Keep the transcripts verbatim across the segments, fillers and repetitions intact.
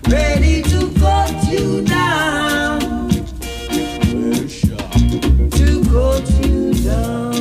ready to cut you down, to cut you down.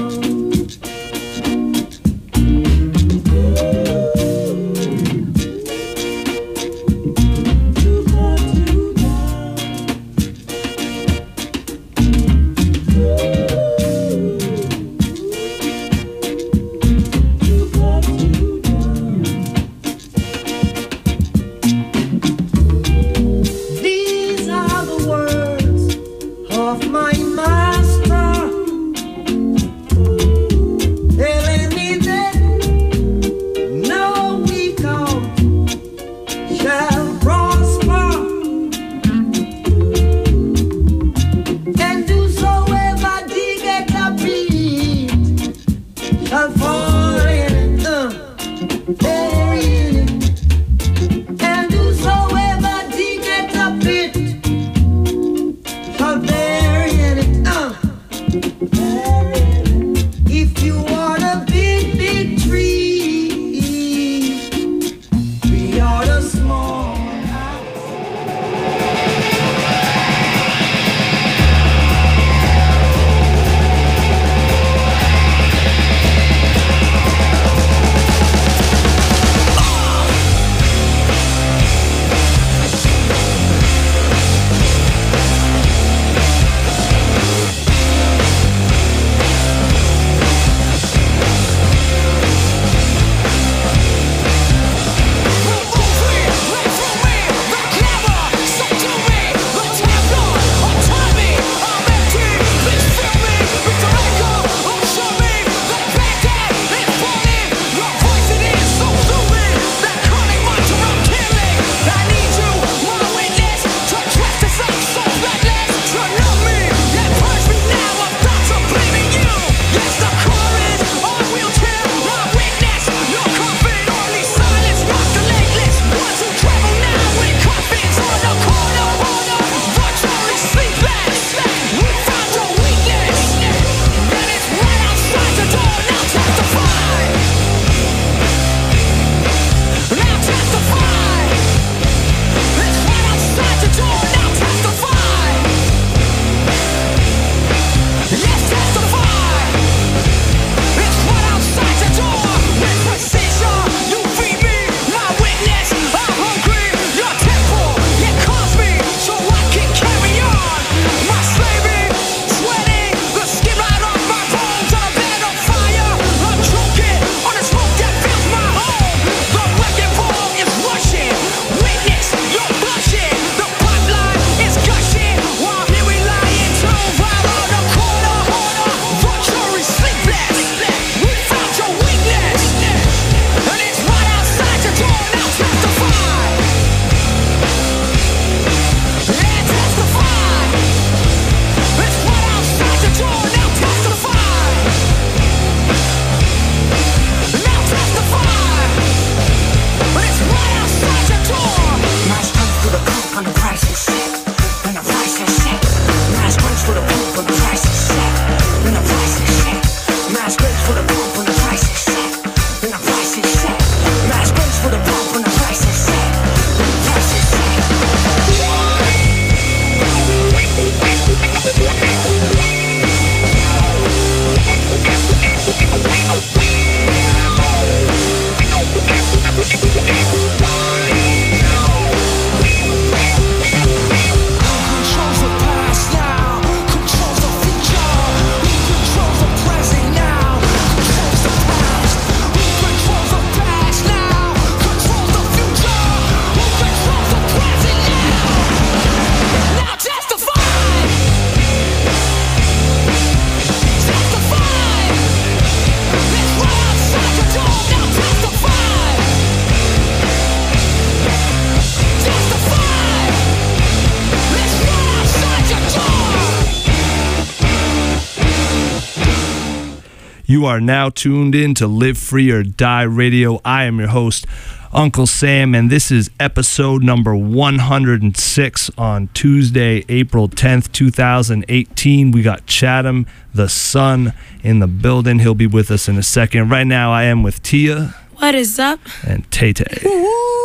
You are now tuned in to Live Free or Die Radio. I am your host, Uncle Sam, and this is episode number one hundred six on Tuesday, April tenth, twenty eighteen. We got Chatham, the Sun, in the building. He'll be with us in a second. Right now, I am with Tia. What is up? And Tay Tay. Woo!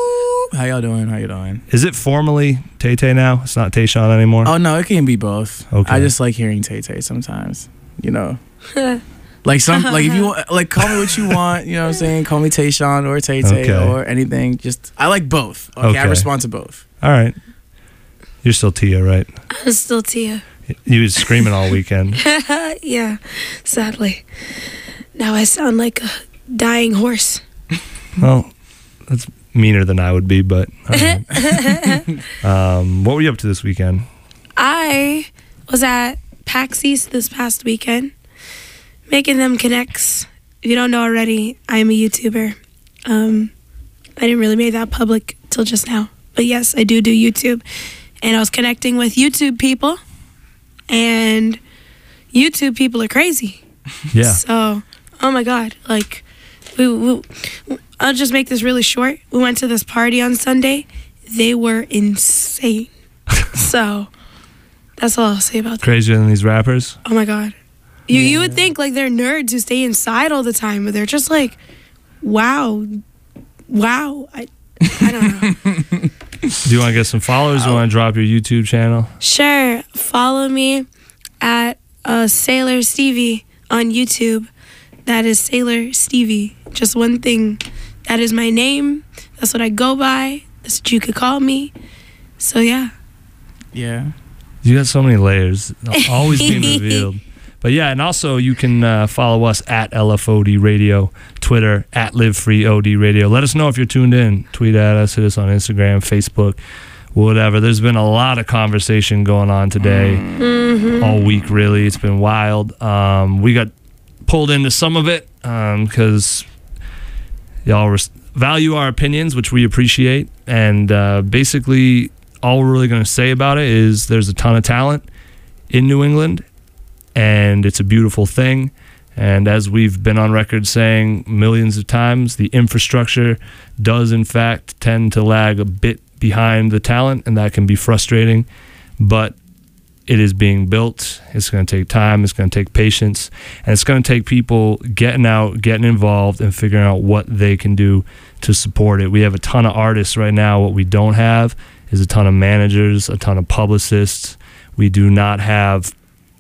How y'all doing? How you doing? Is it formally Tay Tay now? It's not Tayshawn anymore? Oh, no, it can be both. Okay. I just like hearing Tay Tay sometimes, you know. Like some, like if you want, like call me what you want, you know what I'm saying? Call me Tayshawn or Tay Tay Okay. or anything. Just, I like both. Okay, Okay. I respond to both. All right. You're still Tia, right? I'm still Tia. You was screaming all weekend. Yeah, sadly. Now I sound like a dying horse. Well, that's meaner than I would be, but all right. um, what were you up to this weekend? I was at PAX East this past weekend, making them connects. If you don't know already, I am a YouTuber. Um, I didn't really make that public till just now. But yes, I do do YouTube. And I was connecting with YouTube people. And YouTube people are crazy. Yeah. So, oh my God. Like, we, we, I'll just make this really short. We went to this party on Sunday. They were insane. So, that's all I'll say about that. Crazier than these rappers? Oh my God. You you would think like they're nerds who stay inside all the time, but they're just like, wow, wow. I I don't know. Do you want to get some followers? Do you want to drop your YouTube channel? Sure, follow me at uh, Sailor Stevie on YouTube. That is Sailor Stevie. Just one thing. That is my name. That's what I go by. That's what you could call me. So yeah. Yeah. You got so many layers, always being revealed. But yeah, and also you can uh, follow us at L F O D Radio, Twitter at Live Free O D Radio. Let us know if you're tuned in. Tweet at us, hit us on Instagram, Facebook, whatever. There's been a lot of conversation going on today, Mm-hmm. all week really. It's been wild. Um, we got pulled into some of it because um, y'all res- value our opinions, which we appreciate. And uh, basically, all we're really going to say about it is there's a ton of talent in New England. And it's a beautiful thing. And as we've been on record saying millions of times, the infrastructure does, in fact, tend to lag a bit behind the talent, and that can be frustrating. But it is being built. It's going to take time. It's going to take patience. And it's going to take people getting out, getting involved, and figuring out what they can do to support it. We have a ton of artists right now. What we don't have is a ton of managers, a ton of publicists. We do not have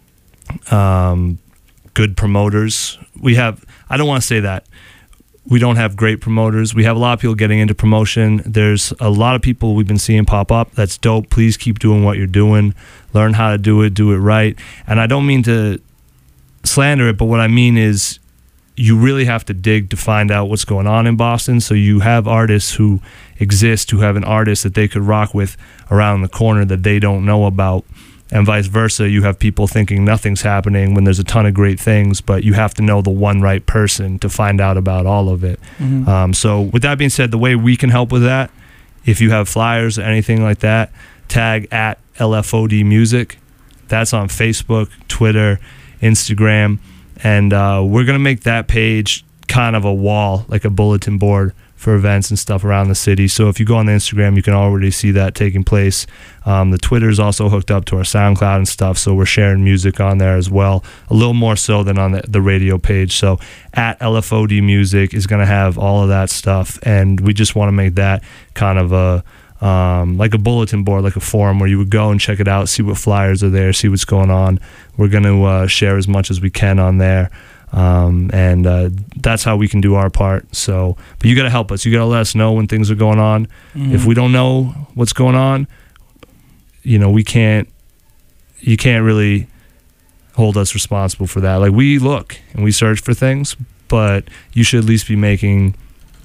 Um, good promoters. We have, I don't want to say that. We don't have great promoters. We have a lot of people getting into promotion. There's a lot of people we've been seeing pop up. That's dope. Please keep doing what you're doing. Learn how to do it, do it right. And I don't mean to slander it, but what I mean is you really have to dig to find out what's going on in Boston. So you have artists who exist, who have an artist that they could rock with around the corner that they don't know about. And vice versa, you have people thinking nothing's happening when there's a ton of great things, but you have to know the one right person to find out about all of it. Mm-hmm. Um, so with that being said, the way we can help with that, if you have flyers or anything like that, tag at L F O D Music. That's on Facebook, Twitter, Instagram. And uh, we're going to make that page kind of a wall, like a bulletin board for events and stuff around the city. So if you go on the Instagram, you can already see that taking place. Um, the Twitter is also hooked up to our SoundCloud and stuff, so we're sharing music on there as well, a little more so than on the, the radio page. So at L F O D Music is going to have all of that stuff, and we just want to make that kind of a um, like a bulletin board, like a forum where you would go and check it out, see what flyers are there, see what's going on. We're going to uh, share as much as we can on there. Um, and uh, that's how we can do our part. So, but you got to help us. You got to let us know when things are going on. Mm-hmm. If we don't know what's going on, you know, we can't. You can't really hold us responsible for that. Like, we look and we search for things, but you should at least be making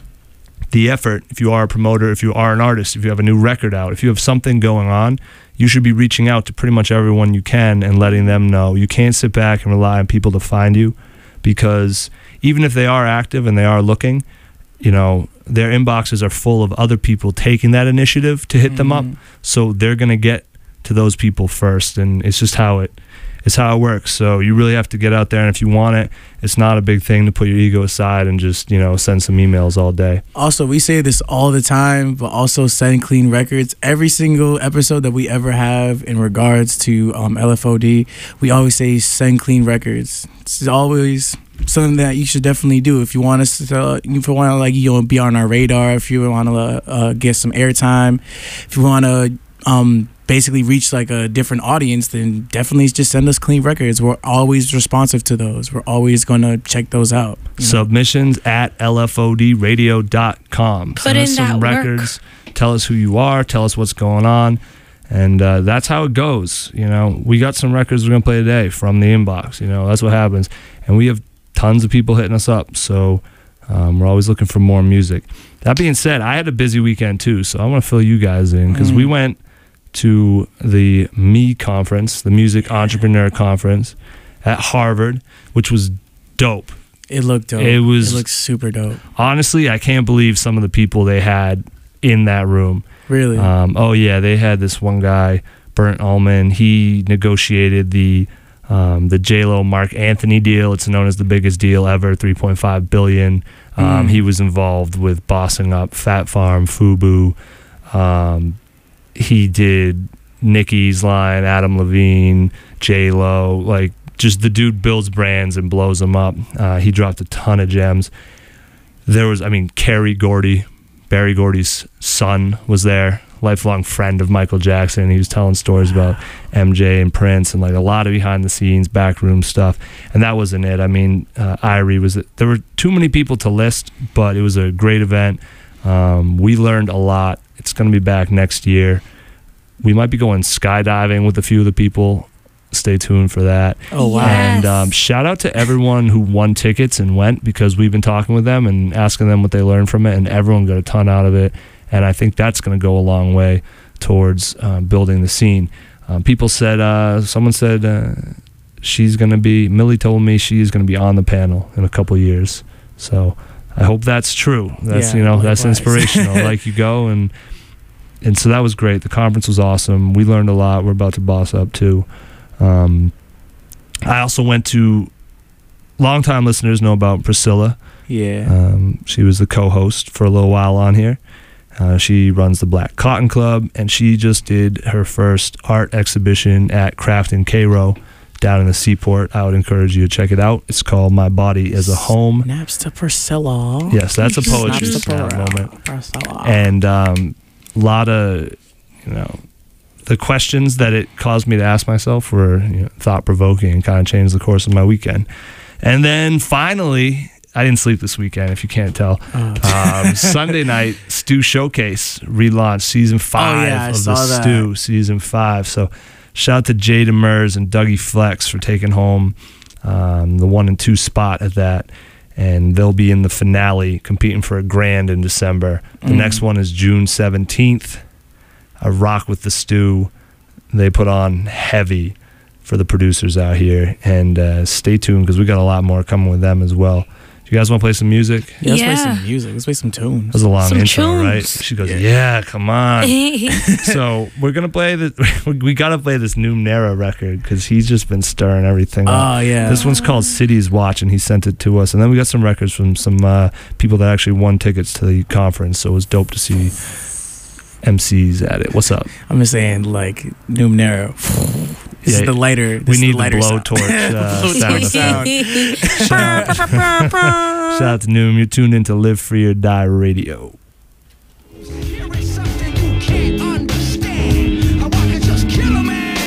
the effort. If you are a promoter, if you are an artist, if you have a new record out, if you have something going on, you should be reaching out to pretty much everyone you can and letting them know. You can't sit back and rely on people to find you. Because even if they are active and they are looking, you know, their inboxes are full of other people taking that initiative to hit mm-hmm. them up. So they're going to get to those people first. And it's just how it, it's how it works. So you really have to get out there. And if you want it, it's not a big thing to put your ego aside and just, you know, send some emails all day. Also, we say this all the time, but also Send Clean Records. Every single episode that we ever have in regards to um, L F O D, we always say Send Clean Records. It's always something that you should definitely do if you want us to. Uh, if you want to like you know be on our radar, if you want to uh, uh, get some airtime, if you want to um, basically reach like a different audience, then definitely just send us clean records. We're always responsive to those. We're always going to check those out. you know? Submissions at L F O D radio dot com. Put Send us in some that work. records. Tell us who you are. Tell us what's going on. And uh, that's how it goes. You know, we got some records we're going to play today from the inbox. You know, that's what happens. And we have tons of people hitting us up. So um, we're always looking for more music. That being said, I had a busy weekend too. So I want to fill you guys in because mm. we went to the M E conference, the Music Entrepreneur Conference at Harvard, which was dope. It looked dope. It was. It looked super dope. Honestly, I can't believe some of the people they had in that room. Really? Um, oh yeah, they had this one guy, Bernd Ullman. He negotiated the um, the J Lo Mark Anthony deal. It's known as the biggest deal ever, three point five billion dollars. Um, Mm. He was involved with bossing up Fat Farm, Fubu. Um, he did Nicki's line, Adam Levine, J Lo. Like, just the dude builds brands and blows them up. Uh, he dropped a ton of gems. There was, I mean, Kerry Gordy. Barry Gordy's son was there, lifelong friend of Michael Jackson. He was telling stories about M J and Prince and like a lot of behind the scenes, backroom stuff. And that wasn't it. I mean, uh, Irie was, there were too many people to list, but it was a great event. Um, we learned a lot. It's going to be back next year. We might be going skydiving with a few of the people. Stay tuned for that. Oh, wow. Yes. And um, shout out to everyone who won tickets and went, because we've been talking with them and asking them what they learned from it, and everyone got a ton out of it. And I think that's going to go a long way towards uh, building the scene. Um, people said, uh, someone said uh, she's going to be, Millie told me she's going to be on the panel in a couple years. So I hope that's true. That's, Yeah, you know, that's likewise. inspirational. Like, you go and, and so that was great. The conference was awesome. We learned a lot. We're about to boss up too. Um, I also went to, longtime listeners know about Priscilla. Yeah. Um, she was the co-host for a little while on here. Uh, she runs the Black Cotton Club, and she just did her first art exhibition at Craft and Cairo down in the Seaport. I would encourage you to check it out. It's called My Body is a Home. Snaps to Priscilla. Yes, that's a poetry Snaps to snap Priscilla. moment. Priscilla. And um, a lot of, you know, the questions that it caused me to ask myself were, you know, thought-provoking and kind of changed the course of my weekend. And then finally, I didn't sleep this weekend, if you can't tell. Oh. Um, Sunday night, Stew Showcase relaunched season five Oh, yeah, I of saw the that. Stew, season five. So shout out to Jay Demers and Dougie Flex for taking home um, the one and two spot at that. And they'll be in the finale competing for a grand in December. The Mm. next one is June seventeenth. A Rock with the Stew. They put on heavy for the producers out here. And uh, stay tuned, because we got a lot more coming with them as well. Do you guys want to play some music? Yeah, let's play Yeah. some music. Let's play some tunes. That was a long Some intro, tunes. right? She goes, Yeah. yeah, come on. yeah. So we're going to play this. We got to play this new Nera record, because he's just been stirring everything up. Oh, yeah. This one's called Cities Watch, and he sent it to us. And then we got some records from some uh, people that actually won tickets to the conference. So it was dope to see M Cs at it. What's up? I'm just saying, like, Numenera. This Yeah, is the lighter. This we is need the lighter the sound. blowtorch uh, Blowtorch sound. sound. Shout out to Noom. You're tuned into Live Free or Die Radio. Here is something you can't understand. How I could just kill a man.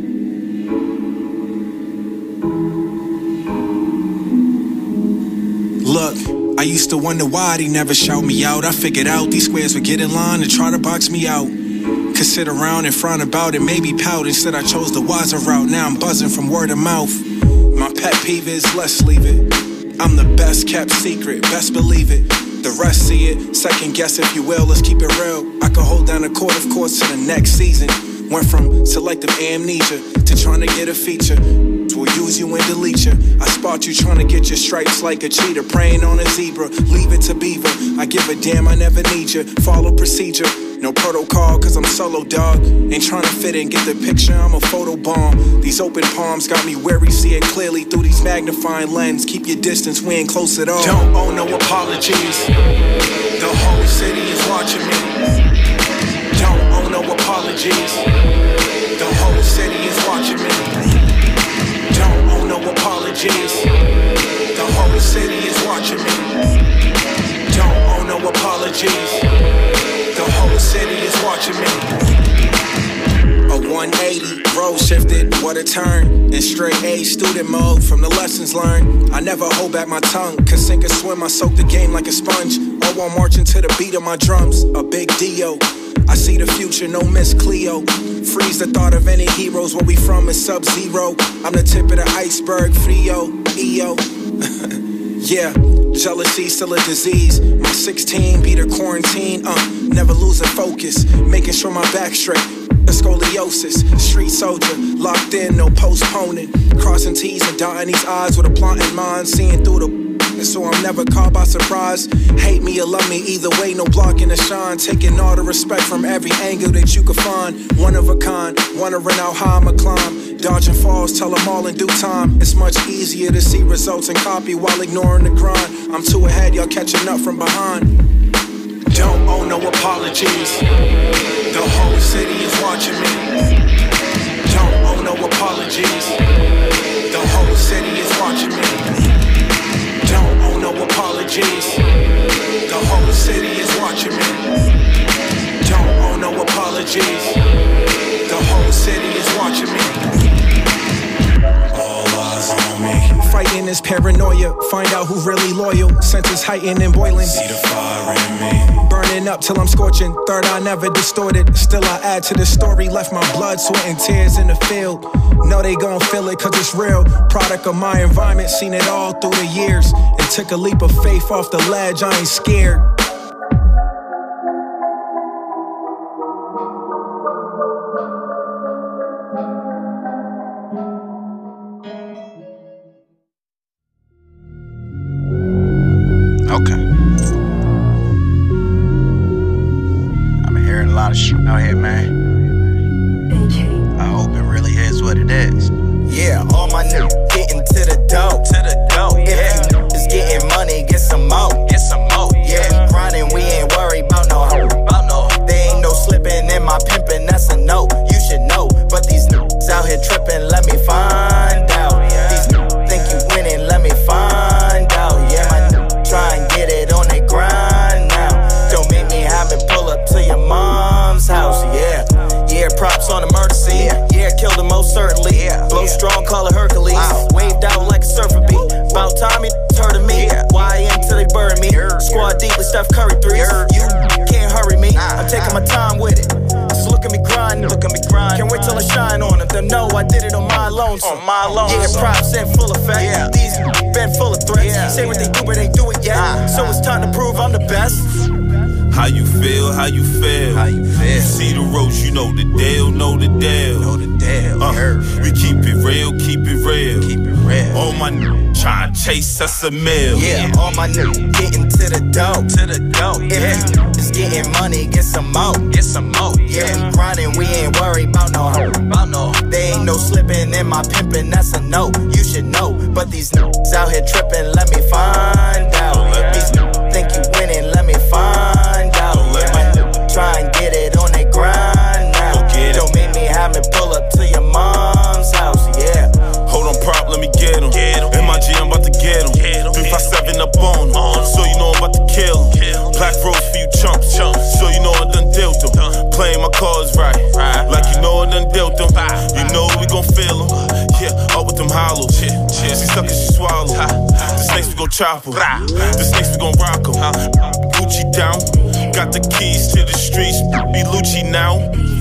Look, I used to wonder why they never shout me out. I figured out these squares would get in line and try to box me out. Could sit around and frown about it, maybe pout. Instead I chose the wiser route. Now I'm buzzing from word of mouth. My pet peeve is let's leave it. I'm the best kept secret, best believe it. The rest see it, second guess if you will, let's keep it real. I could hold down a court of course to the next season. Went from selective amnesia to trying to get a feature. We'll use you and delete you. I spot you trying to get your stripes like a cheetah, preying on a zebra. Leave it to beaver. I give a damn, I never need you. Follow procedure. No protocol, cause I'm solo, dog. Ain't trying to fit in, get the picture, I'm a photo bomb. These open palms got me wary, see it clearly through these magnifying lenses. Keep your distance, we ain't close at all. Don't owe no apologies. The whole city is watching me. Don't owe no apologies. The whole city is watching me. Don't owe no apologies. The whole city one eighty, road shifted, what a turn. In straight A student mode from the lessons learned. I never hold back my tongue, cause sink or swim, I soak the game like a sponge. Or while marching to the beat of my drums, a big deal. I see the future, no Miss Cleo. Freeze the thought of any heroes, where we from is sub-zero. I'm the tip of the iceberg, Frio, E O. Yeah, jealousy still a disease. My sixteen be the quarantine, uh, never losing focus, making sure my back straight. A scoliosis, street soldier, locked in, no postponing. Crossing T's and dotting these I's with a plot in mind, seeing through the and so I'm never caught by surprise. Hate me or love me, either way, no blocking the shine. Taking all the respect from every angle that you could find. One of a kind, wondering how high I'ma climb. Dodging falls, tell them all in due time. It's much easier to see results and copy while ignoring the grind. I'm too ahead, y'all catching up from behind. Don't owe no apologies. The whole city is watching me. Don't owe no apologies. The whole city is watching me. Don't owe no apologies. The whole city is watching me. Don't owe no apologies. The whole city is watching me. All eyes on me. Fighting this paranoia. Find out who really loyal. Senses heightened and boiling. See the fire in me. Burning up till I'm scorching. Third eye never distorted. Still I add to the story. Left my blood, sweat, and tears in the field. Know they gon' feel it cause it's real. Product of my environment, seen it all through the years. And took a leap of faith off the ledge, I ain't scared. Okay. I've been hearing a lot of shit out here, man. I hope it really is what it is. Yeah, all my niggas getting to the dough. To the dough, If yeah. you niggas getting money, get some more. Get some more, Yeah, yeah. we grinding, we ain't worried about no hoe. About no. There ain't no slipping in my pimpin', that's a no. You should know, but these niggas out here trippin', let me find out. These niggas think you winning, let me find out. Yeah, my niggas try and get it on they grind now. Don't make me have me pull up to your mom's house, yeah. Yeah, props on the murder scene. Yeah, killed him most certainly. Blow strong, call it Hercules. Waved out like a surfer beat. About time it heard of me. Why until they bury me? Squad deep with Steph Curry threes. You can't hurry me. I'm taking my time with it. Just look at me grind, look at me grind. Can't wait till I shine on them. They know I did it on my lonesome. On my lonesome. Yeah, props in full effect. Yeah. These been full of threats. Yeah. Say what they do, but they do it yet. So it's time to prove I'm the best. How you feel, how you feel? How you feel? See the roast, you know the deal, know the deal. Know the deal, Uh, heard. we keep it real, keep it real. Keep it real. All my n- try to chase us a meal. Yeah, all my niggas getting to the dough. To the dough, If yeah. you niggas getting money, get some more. Get some more, Yeah, yeah. we grinding, we ain't worried about no hoe. About no. There ain't no slipping in my pimpin', that's a no. You should know, but these niggas out here trippin', let me find out. These niggas think you winning, let me find out. let Yeah, my niggas try and get it on they grind now. Go get it. Don't make me have me pull up to your mom's house, yeah. Hold on, prop, let me get him. M I G, I'm about to get him. three five seven up on him. So you know I'm about to kill him. Black rose for you chumps. So you know I done dealt them. Playing my cards right. Like you know I done dealt them. You know we gon' feel them. Yeah, up with them hollows. She suck and she swallow. The snakes we gon' chop them. The snakes we gon' rock them. Gucci down. Got the keys to the streets. Be Lucci now.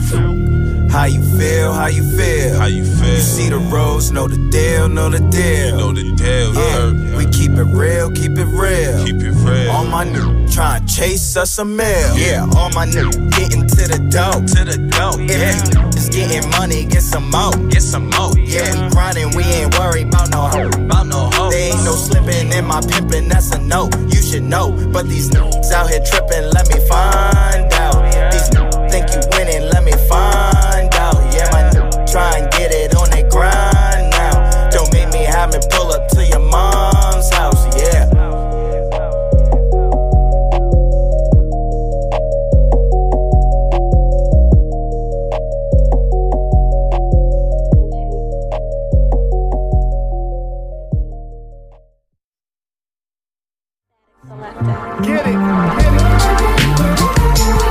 How you feel, how you feel? How you feel? You see the roads, know the deal, know the deal. You know the deal. Yeah, we keep it real, keep it real. Keep it real. All my niggas tryna chase us a meal. Yeah, all my niggas getting to the dough. To the dough, If yeah. you niggas getting money, get some more. Get some more, Yeah, yeah. we grinding, we ain't worried about no hoe. About no hoe. There ain't no slipping in my pimpin', that's a no. You should know, but these niggas out here trippin', let me find out. These niggas think you winning, let me find out. Yeah, my niggas try and get it on they grind now. Don't make me have me pull up to your mom's house, yeah. Get it, get it.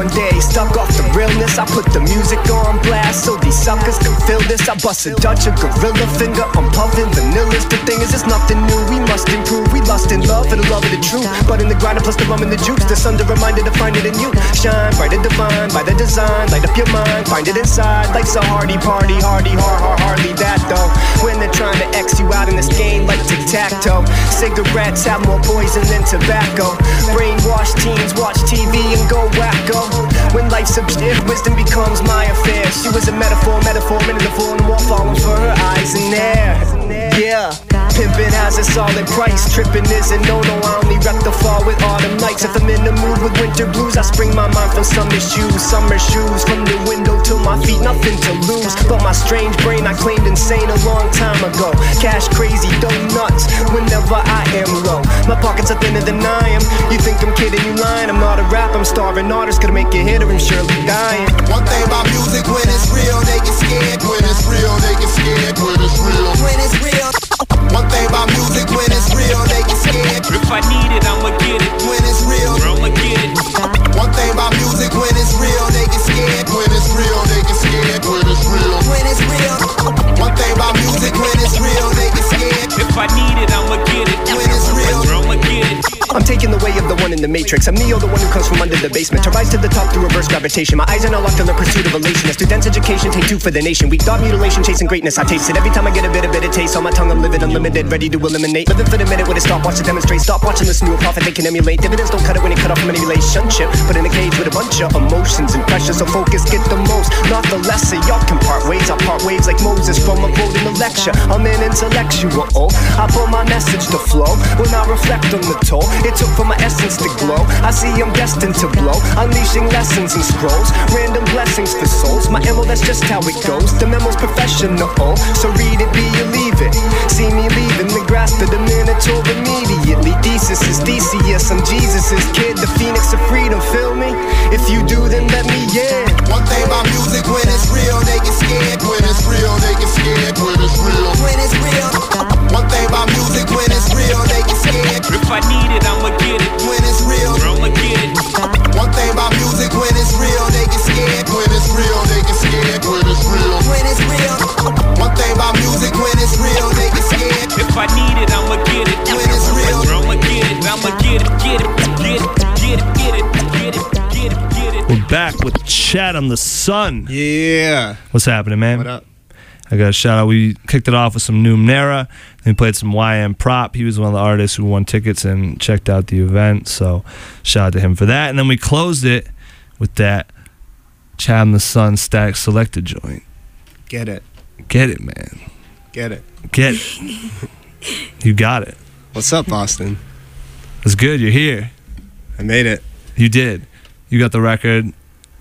one day. Stuck off the realness, I put the music on blast so these suckers can feel this. I bust a Dutch, a gorilla finger, I'm puffing vanillas. The thing is, it's nothing new, we must improve. We lust in love for the love of the truth, but in the grind plus the rum and the juice, the sun's a reminder to find it in you. Shine bright and divine by the design, light up your mind, find it inside. Life's a hardy party, hardy, hard, hard, hardly that though. When they're trying to X you out in this game like tic-tac-toe. Cigarettes have more poison than tobacco. Brainwashed teens watch T V and go wacko. When life's a shit, wisdom becomes my affair. She was a metaphor, metaphor, metaphor, and wall falling for her eyes in there. Yeah, pimpin' has a solid price. Trippin' isn't no, no, I only rep the fall with autumn nights. If I'm in the mood with winter blues, I spring my mind from summer shoes. Summer shoes, from the window to my feet, nothing to lose. But my strange brain I claimed insane a long time ago. Cash crazy, donuts, whenever I am low. My pockets are thinner than I am. You think I'm kidding, you lying. I'm not a rap, I'm starving artist. Gonna make you hit or I'm surely dying. One thing about music, when it's real, they get scared. When it's real, they get scared. When it's real, when it's real. One thing about music, when it's real, they get scared. If I need it, I'ma get it. When it's real, I'ma get it. One thing about music, when it's real, they get scared. When it's real, they get scared. When it's real, when it's real. One thing about music, when it's real, they get scared. If I need it, I'ma get it. When it's real, I'ma get it. I'm taking the way of the one in the matrix. I'm Neo, the one who comes from under the basement. To rise to the top through reverse gravitation. My eyes are now locked on the pursuit of elation. A student's education, take two for the nation. Weak thought mutilation, chasing greatness. I taste it every time I get a bit of bitter taste. On my tongue I'm livid, unlimited, ready to eliminate. Living for the minute with a stopwatch to demonstrate. Stop watching this new prophet they can emulate. Dividends don't cut it when you cut off from any relationship. Put in a cage with a bunch of emotions and pressure. So focus, get the most, not the lesser. Y'all can part ways, I part waves like Moses from a quote in the lecture. I'm an intellectual, I put my message to flow when I reflect on the toll it took for my essence to glow. I see I'm destined to blow, unleashing lessons and scrolls, random blessings for souls. My M O, that's just how it goes. The memo's professional, so read it, be you leave it. See me leaving the grasp of the Minotaur immediately. Thesis is Theseus, I'm Jesus's kid, the phoenix of freedom. Feel me? If you do, then let me in. one thing about music, when it's real, they get scared. When it's real, they get scared. When it's real, When it's real, one thing about music, when it's real, they get scared. If I need it, I'ma get it. When it's real, I'ma get it. one thing about music, when it's real, they get scared. When it's real, they get scared. When it's real, when it's real, one thing about music, when it's real, they get scared. If I need it, I'ma get it. When it's real, I'ma get it. I'ma get it. Get it. Get it. Get it. Get it. Get it. Get it. Get it. We're back with Chatham the Sun. Yeah. What's happening, man? What up? I got a shout out. We kicked it off with some Numenera. Then we played some Y M Prop. He was one of the artists who won tickets and checked out the event. So shout out to him for that. And then we closed it with that Chatham the Sun Static Selected joint. Get it. Get it, man. Get it. Get it. You got it. What's up, Boston? It's good. You're here. I made it. You did. You got the record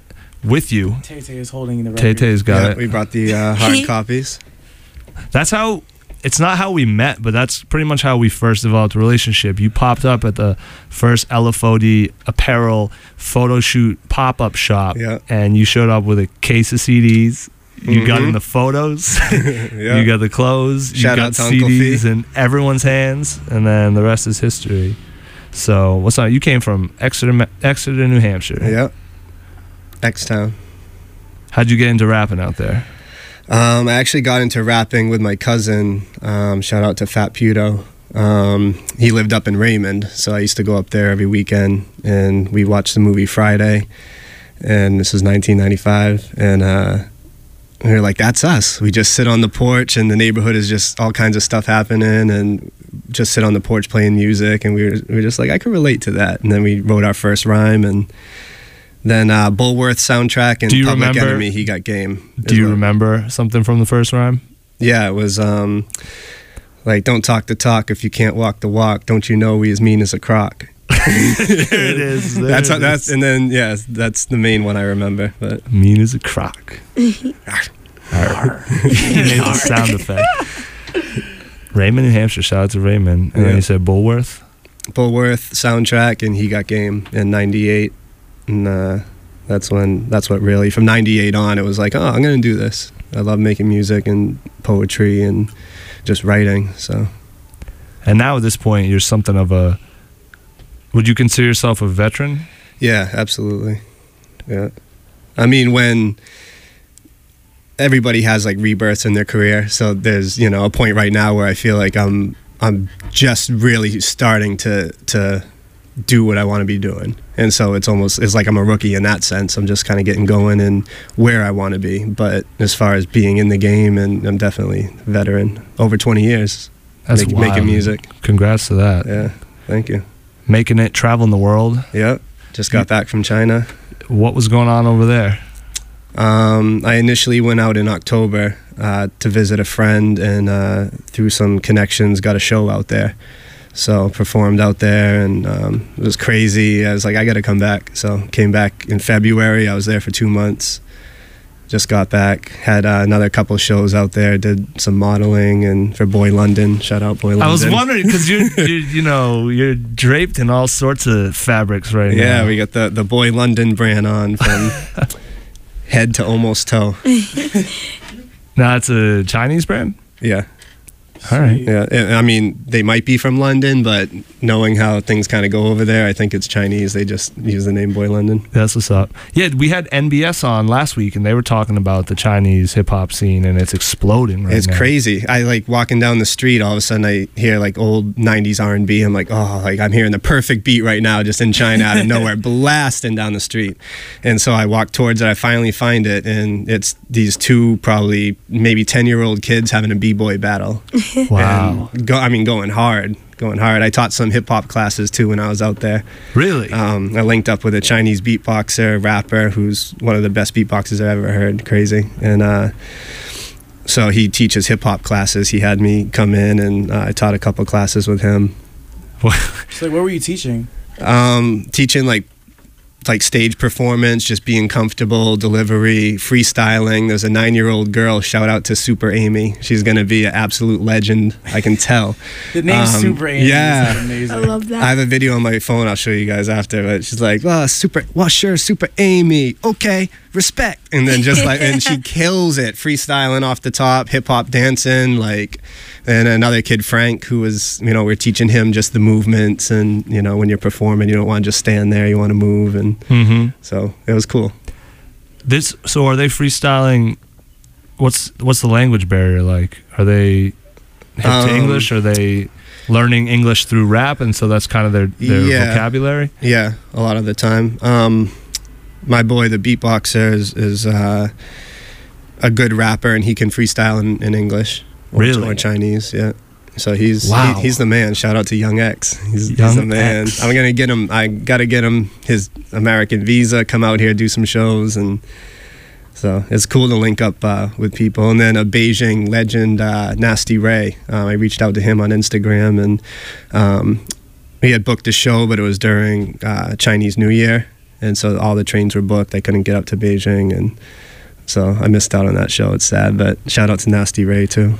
with you. Tay Tay is holding the record. Tay Tay's got Yeah, it. we brought the uh, hard copies. That's how, it's not how we met, but that's pretty much how we first developed a relationship. You popped up at the first L F O D apparel photo shoot pop-up shop, Yeah. and you showed up with a case of C Ds. You got Mhm. in the photos. Yeah. You got the clothes. Shout you out got to Uncle C Ds Fee. in everyone's hands, and then the rest is history. So what's up? You came from Exeter, Ma- Exeter, New Hampshire. Yep. X-Town. How'd you get into rapping out there? Um, I actually got into rapping with my cousin. Um, shout out to Fat Puto. Um, he lived up in Raymond, so I used to go up there every weekend, and we watched the movie Friday. And this was nineteen ninety-five, and uh, we were like, "That's us." We just sit on the porch, and the neighborhood is just all kinds of stuff happening, and just sit on the porch playing music, and we were we were just like, "I could relate to that." And then we wrote our first rhyme, and then uh, Bullworth soundtrack and Do you Public remember- Enemy, He Got Game. Do you remember something from the first rhyme? Yeah, it was um, like, "Don't talk the talk if you can't walk the walk. Don't you know we as mean as a crock." There it is. There that's it how, that's is. and then yeah, that's the main one I remember. But Mean as a crock. Made the sound effect. Raymond, New Hampshire. Shout out to Raymond. And Yeah. then you said Bullworth. Bullworth soundtrack and He Got Game in ninety-eight, and uh, that's when that's what really from ninety-eight on it was like, oh, I'm gonna do this. I love making music and poetry and just writing. So And now at this point, you're something of a. Would you consider yourself a veteran? yeah, absolutely. Yeah. I mean, when everybody has like rebirths in their career, so there's, you know, a point right now where I feel like I'm I'm just really starting to to do what I want to be doing. And so it's almost, it's like I'm a rookie in that sense. I'm just kind of getting going and where I want to be. But as far as being in the game, and I'm definitely a veteran, over twenty years. That's make, wild. making music. Congrats to that. Yeah, thank you. Making it, traveling the world. Yep, just got back from China. What was going on over there? Um, I initially went out in October uh, to visit a friend, and uh, through some connections got a show out there. So performed out there, and um, it was crazy. I was like, I got to come back. So came back in February. I was there for two months. Just got back. Had uh, another couple shows out there. Did some modeling and for Boy London. Shout out Boy London. I was wondering because you're, you're, you know, you're draped in all sorts of fabrics right now. Yeah, we got the the Boy London brand on from head to almost toe. Now it's a Chinese brand. Yeah. All right. Yeah, I mean, they might be from London, but knowing how things kind of go over there, I think it's Chinese. They just use the name Boy London. That's what's up. Yeah, we had N B S on last week, and they were talking about the Chinese hip hop scene, and it's exploding right It's now. crazy. I like walking down the street, all of a sudden I hear like old nineties R and B. I'm like, oh, like I'm hearing the perfect beat right now, just in China out of nowhere, blasting down the street. And so I walk towards it. I finally find it, and it's these two probably maybe ten year old kids having a b-boy battle. Wow. And go, I mean, going hard, going hard. I taught some hip hop classes too when I was out there. Really? Um, I linked up with a Chinese beatboxer, rapper, who's one of the best beatboxers I've ever heard. Crazy. And uh, so he teaches hip hop classes. He had me come in, and uh, I taught a couple classes with him. So like, what were you teaching? Um, teaching like like stage performance, just being comfortable, delivery, freestyling. There's a nine-year-old girl, shout out to Super Amy. She's gonna be an absolute legend, I can tell. The name's Um, Super Amy. yeah. Is amazing. I love that. I have a video on my phone I'll show you guys after, but she's like, oh, super, well, sure, Super Amy, okay, respect. And then just like, and she kills it, freestyling off the top, hip hop dancing, like, and another kid, Frank, who was, you know, we're teaching him just the movements, and, you know, when you're performing, you don't want to just stand there, you want to move, and Mm-hmm. so it was cool. This. So are they freestyling? What's what's the language barrier like? Are they hip Um, to English? Are they learning English through rap, and so that's kind of their their Yeah. vocabulary? Yeah, a lot of the time. Um, my boy, the beatboxer, is, is uh, a good rapper, and he can freestyle in, in English or, Really? or Chinese. Yeah, so he's Wow. he, he's the man. Shout out to Young X. He's, he's Young the man. X. I'm gonna get him. I gotta get him his American visa. Come out here, do some shows, and so it's cool to link up uh, with people. And then a Beijing legend, uh, Nasty Ray. Uh, I reached out to him on Instagram, and um, we had booked a show, but it was during uh, Chinese New Year, and so all the trains were booked. I couldn't get up to Beijing, and so I missed out on that show. It's sad, but shout out to Nasty Ray too.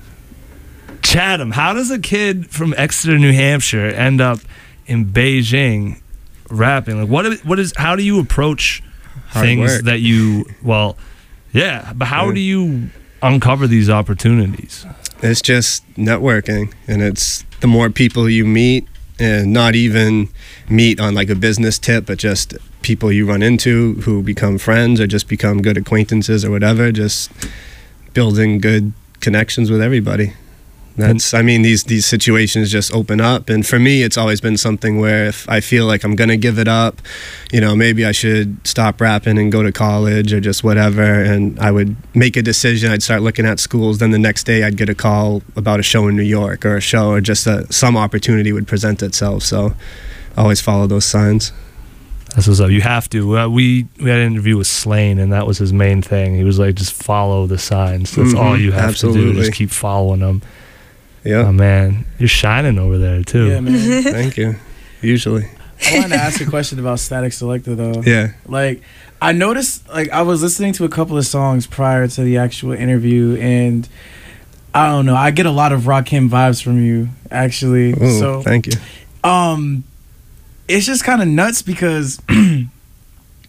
Chatham. How does a kid from Exeter, New Hampshire, end up in Beijing rapping? Like, what? Is, what is? How do you approach Hard things work. that you? Well, yeah, but how Yeah. do you uncover these opportunities? It's just networking, and it's the more people you meet, and not even meet on like a business tip, but just people you run into who become friends or just become good acquaintances or whatever, just building good connections with everybody. That's, I mean, these these situations just open up, and for me, it's always been something where if I feel like I'm gonna give it up, you know, maybe I should stop rapping and go to college or just whatever, and I would make a decision. I'd start looking at schools. Then the next day, I'd get a call about a show in New York or a show, or just a, some opportunity would present itself. So, I always follow those signs. That's what's up. You have to. Uh, we we had an interview with Slane, and that was his main thing. He was like, just follow the signs. That's Mhm, all you have to do. absolutely. Just keep following them. Yeah. Oh man, you're shining over there too. Yeah, man. Thank you. Usually. I wanted to ask a question about Static Selector though. Yeah. Like, I noticed, like, I was listening to a couple of songs prior to the actual interview, and I don't know, I get a lot of Rakim vibes from you, actually. Ooh, so, thank you. um, it's just kind of nuts because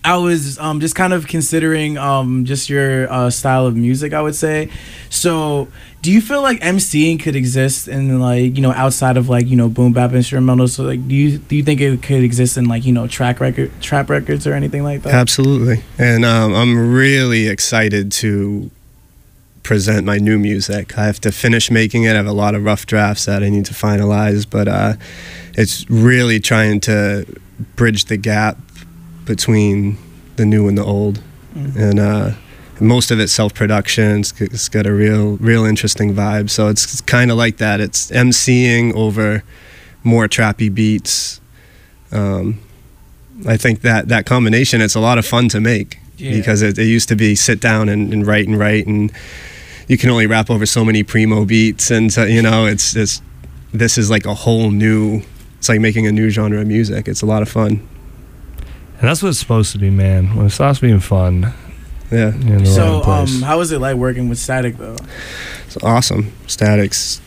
I was um, just kind of considering um, just your uh, style of music, I would say. So, do you feel like MCing could exist in like you know outside of like you know boom bap instrumentals? So, like, do you do you think it could exist in like you know track record trap records or anything like that? Absolutely, and um, I'm really excited to present my new music. I have to finish making it. I have a lot of rough drafts that I need to finalize, but uh, it's really trying to bridge the gap between the new and the old. Mm-hmm. And uh, most of it's self-production. It's, it's got a real real interesting vibe, so it's, it's kind of like that. It's MCing over more trappy beats. um, I think that that combination, it's a lot of fun to make. Yeah. Because it, it used to be sit down and, and write and write, and you can only rap over so many primo beats, and so, you know it's it's this is like a whole new, it's like making a new genre of music. It's a lot of fun. And that's what it's supposed to be, man. When it stops being fun, yeah. You're in the so, wrong place. um, how was it like working with Static though? It's awesome. Static's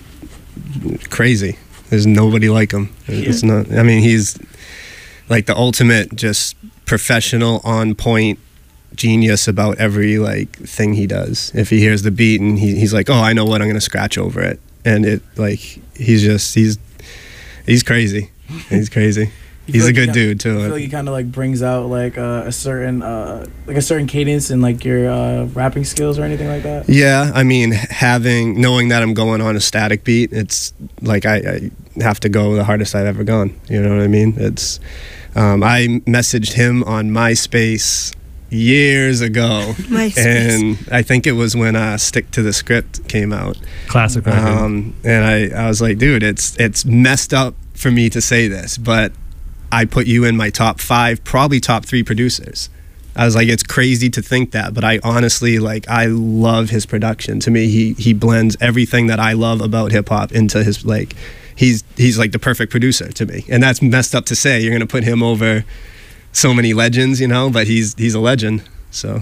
crazy. There's nobody like him. It's yeah. not. I mean, he's like the ultimate, just professional, on point, genius about every like thing he does. If he hears the beat and he, he's like, oh, I know what, I'm gonna scratch over it, and it like he's just he's he's crazy. He's crazy. He's like a good kinda, dude too. I feel like he kind of like brings out like uh, a certain uh, like a certain cadence in like your uh, rapping skills or anything like that. Yeah, I mean, having knowing that I'm going on a Static beat, it's like I, I have to go the hardest I've ever gone. You know what I mean? It's um, I messaged him on MySpace years ago, MySpace. And I think it was when uh, Stick to the Script came out. Classic record. Um, and I, I was like, dude, it's it's messed up for me to say this, but I put you in my top five, probably top three producers. I was like, it's crazy to think that, but I honestly, like, I love his production. To me, he he blends everything that I love about hip hop into his, like, he's he's like the perfect producer to me. And that's messed up to say. You're gonna put him over so many legends, you know, but he's he's a legend. So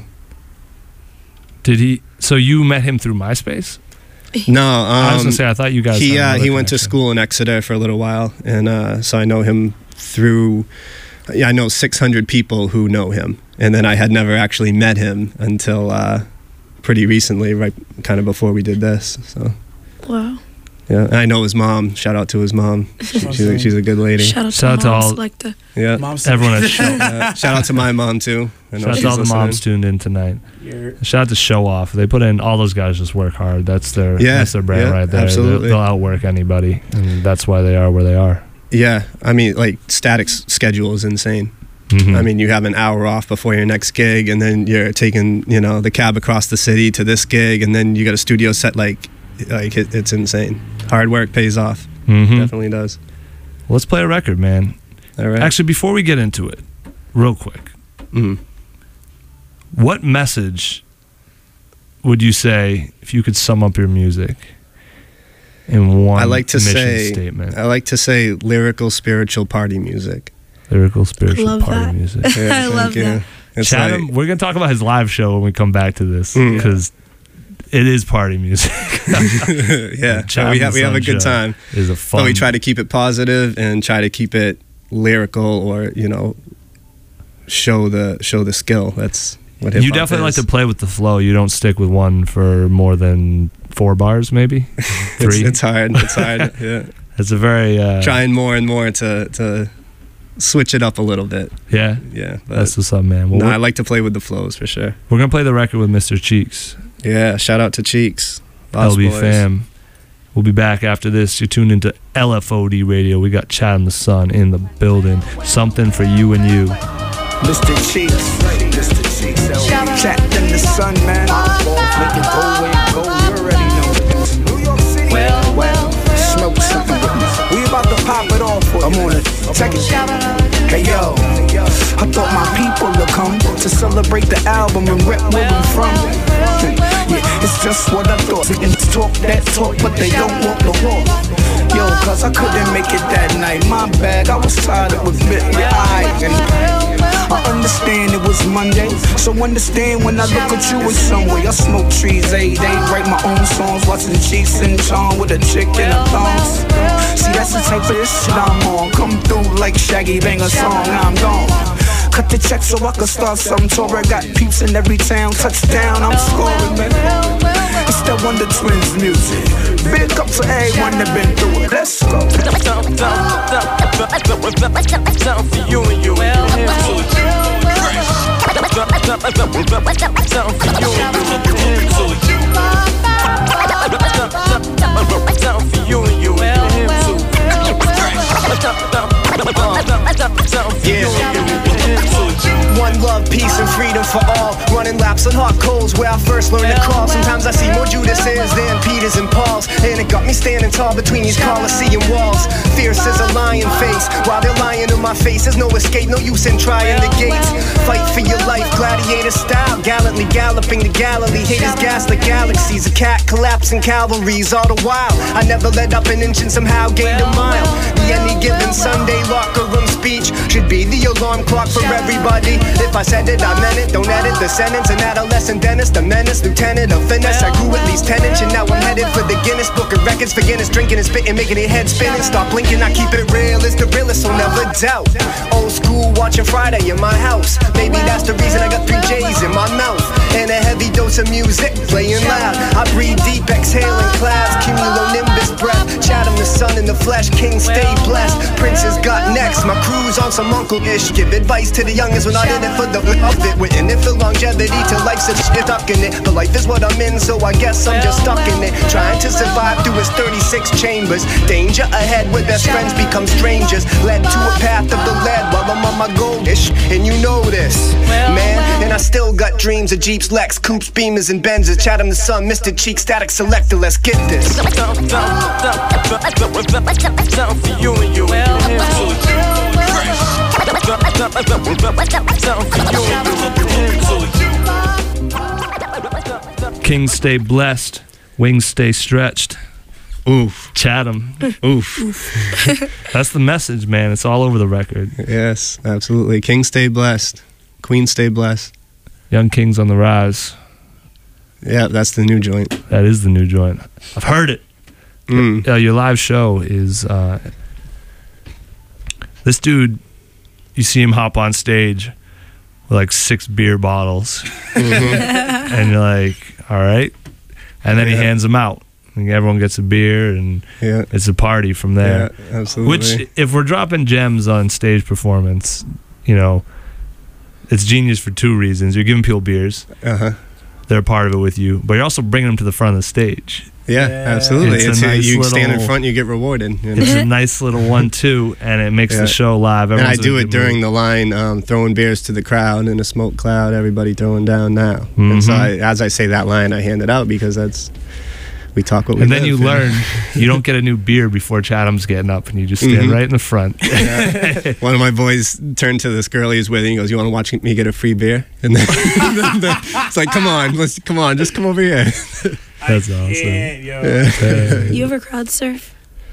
did he? So you met him through MySpace? No, um, I was gonna say I thought you guys. He had uh, another he went to connection. school in Exeter for a little while, and uh, so I know him through. Yeah, I know six hundred people who know him, and then I had never actually met him until uh, pretty recently, right, kind of before we did this. So. Wow. Yeah, and I know his mom. Shout out to his mom. She, she's, a, she's a good lady. Shout out to, Shout out to Mom all- Selecta. Yeah, Mom Everyone at show. uh, shout out to my mom too. I know Shout out she's to all the listening. moms tuned in tonight. Yeah. Shout out to Show Off. They put in, all those guys just work hard. That's their Yeah, that's their brand yeah, right there. absolutely. They'll, they'll outwork anybody, and that's why they are where they are. Yeah, I mean, like, Static's schedule is insane. Mhm. I mean, you have an hour off before your next gig, and then you're taking, you know, the cab across the city to this gig, and then you got a studio set. Like, like it, it's insane. Hard work pays off. Mhm. Definitely does. Let's play a record, man. All right. Actually, before we get into it, real quick, Mhm. what message would you say if you could sum up your music in one I like to mission say, statement? I like to say lyrical, spiritual party music. Lyrical, spiritual Love party that. music. Yeah, I thank love you. that. It's Chatham, like, we're gonna talk about his live show when we come back to this Mm. because it is party music. yeah, Chatham we have we have a Sun good Show time. Is a fun. But we try to keep it positive and try to keep it lyrical, or you know, show the show the skill. That's what hip hop You definitely is. like to play with the flow. You don't stick with one for more than four bars, maybe it's, three. it's hard. It's hard. Yeah, It's a very uh, trying more and more to to switch it up a little bit. Yeah, Yeah, but that's what's up, man. Well, no, we're, I like to play with the flows for sure. we're gonna play the record with Mister Cheeks, Yeah, shout out to Cheeks, Boss L B Boys. fam. We'll be back after this. You're tuned into L F O D Radio. We got Chatham the Sun in the building. Something for you and you. Mister Cheeks, Mister Cheeks, Chat in the sun, man. Make it go where it go, you already know. New York City, well, well, smoke something with me. We about to pop it off for you. I'm on it. Check it. Hey yo, I thought my people would come to celebrate the album and rep where we from. Yeah, it's just what I thought. And talk that talk, but they don't walk the walk. Yo, cause I couldn't make it that night. My bad, I was tired of admitting your eyes. And I understand it was Monday, so understand when I look at you in some way. I smoke trees every day, write my own songs, watching Cheeks and John with a chick in a thongs. See, that's the type of shit I'm on. Come through like Shaggy, bang a song, I'm gone. Cut the check so I can start some tour. I got peeps in every town. Touchdown, I'm scoring, man. It's that Wonder Twins music. Big up to everyone that been through it. Let's go. Something for you and you. One love, peace, and freedom for all. Running laps on hot coals where I first learned to crawl. Sometimes I see more Judases than Peters and Pauls, and it got me standing tall between these Colosseum walls. Fierce as a lion face, while they're lying in my face. There's no escape, no use in trying the gates. Fight for your life, gladiator style, gallantly galloping to Galilee. Haters gas like galaxies, a cat collapsing cavalries. All the while, I never let up an inch and somehow gained a mile. The any given Sunday locker room speech should be the alarm clock for everybody. If I said it, I meant it. Don't edit the sentence. An adolescent dentist, a menace, lieutenant of finesse. I grew at least ten inch and now I'm headed for the Guinness Book of Records. For Guinness, drinking and spitting, making your head spinning. Stop blinking, I keep it real. It's the realest, so never doubt. Old school, watching Friday in my house. Maybe that's the reason I got three J's in my mouth and a heavy dose of music playing loud. I breathe deep, exhaling clouds, cumulonimbus breath. Chatham the sun in the flesh, king stay blessed. Prince's got next, my crew's on some uncle-ish. Give advice to the youngest, we're not in it for the of it. We're in it for longevity till life's a shit stuck in it. But life is what I'm in, so I guess I'm just stuck in it. Trying to survive through his thirty-six chambers. Danger ahead where best friends become strangers. Led to a path of the lead while I'm on my goal-ish. And you know this, man. And I still got dreams of Jeeps, Lex, Coupes, Beamers, and Benzes. Chatham the sun, Mister Cheek, Static Selector, let's get this. Something for you and you. Kings stay blessed, wings stay stretched. Oof. Chatham. Oof. That's the message, man. It's all over the record. Yes, absolutely. King stay blessed. Queen stay blessed. Young Kings on the rise. Yeah, that's the new joint. That is the new joint. I've heard it. Mm. Uh, your live show is uh, this dude. You see him hop on stage with like six beer bottles, Mm-hmm. and you're like, "All right," and then yeah. he hands them out. And everyone gets a beer, and yeah. it's a party from there. Yeah, absolutely. Which, if we're dropping gems on stage performance, you know, it's genius for two reasons. You're giving people beers. Uh-huh. They're a part of it with you, but you're also bringing them to the front of the stage. Yeah, yeah. absolutely. It's it's a nice you little, stand in front, you get rewarded. You know? It's a nice little one-two, and it makes yeah. the show live. And I Everyone's do in a it good during mood. the line, um, throwing beers to the crowd in a smoke cloud, everybody throwing down now. Mm-hmm. And so I, as I say that line, I hand it out because that's, we talk what we And then live, you know? learn you don't get a new beer before Chatham's getting up, and you just stand Mhm. right in the front. Yeah. One of my boys turned to this girl he was with, and he goes, "You want to watch me get a free beer?" And then, it's like, "Come on, let's come on, just come over here." That's awesome. Yeah. You ever crowd surf?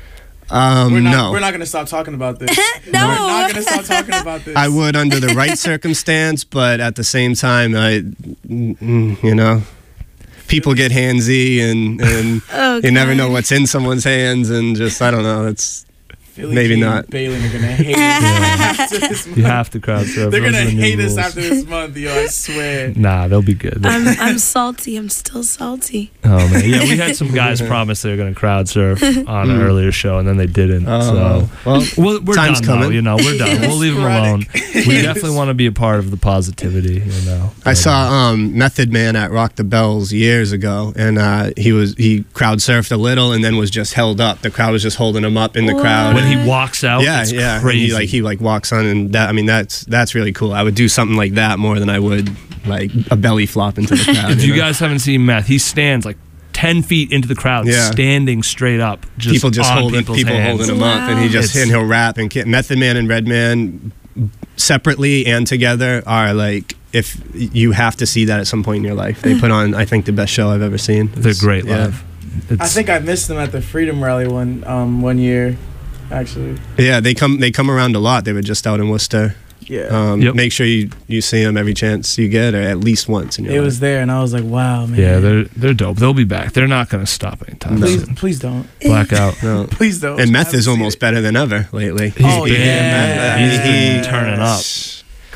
Um, we're not, no. We're not going to stop talking about this. No. We're not going to stop talking about this. I would under the right circumstance, but at the same time, I, mm, you know, people get handsy, and and Okay. you never know what's in someone's hands, and just I don't know. It's Philly maybe G not. and Balin are going to hate us after this month. You have to crowd surf. They're going Those to are the new hate us rules. after this month, yo, I swear. Nah, they'll be good. I'm I'm salty. I'm still salty. Oh man, yeah, we had some guys promise they were going to crowd surf on an Mm. earlier show, and then they didn't. Oh, so well, we're, we're time's done. Though, coming. you know, we're done. We'll leave them alone. Sporadic. We definitely want to be a part of the positivity. You know, I But, saw um, Method Man at Rock the Bells years ago, and uh, he was he crowd surfed a little, and then was just held up. The crowd was just holding him up in the What? crowd. when he walks out. yeah, it's yeah, and crazy. he like he like walks on, and that I mean that's that's really cool. I would do something like that more than I would like a belly flop into the crowd. If you know? guys haven't seen Meth, he stands like ten feet into the crowd, Yeah. standing straight up. Just people just on holding people's people hands. holding him up, and he just It's- and he'll rap and ki- Method Man and Redman separately and together are like if you have to see that at some point in your life. They put on I think the best show I've ever seen. They're It's- great yeah. live. I It's- think I missed them at the Freedom Rally one um, one year, actually. Yeah, they come they come around a lot. They were just out in Worcester. Yeah. Um, Yep. Make sure you, you see them every chance you get, or at least once in your It life. was there, and I was like, wow, man. yeah, they're they're dope. They'll be back. They're not going to stop anytime No. Please, soon. please don't. Blackout. No. Please don't. And I Meth haven't is seen almost it. better than ever lately. He's Oh, been, yeah. he's been He- turning up.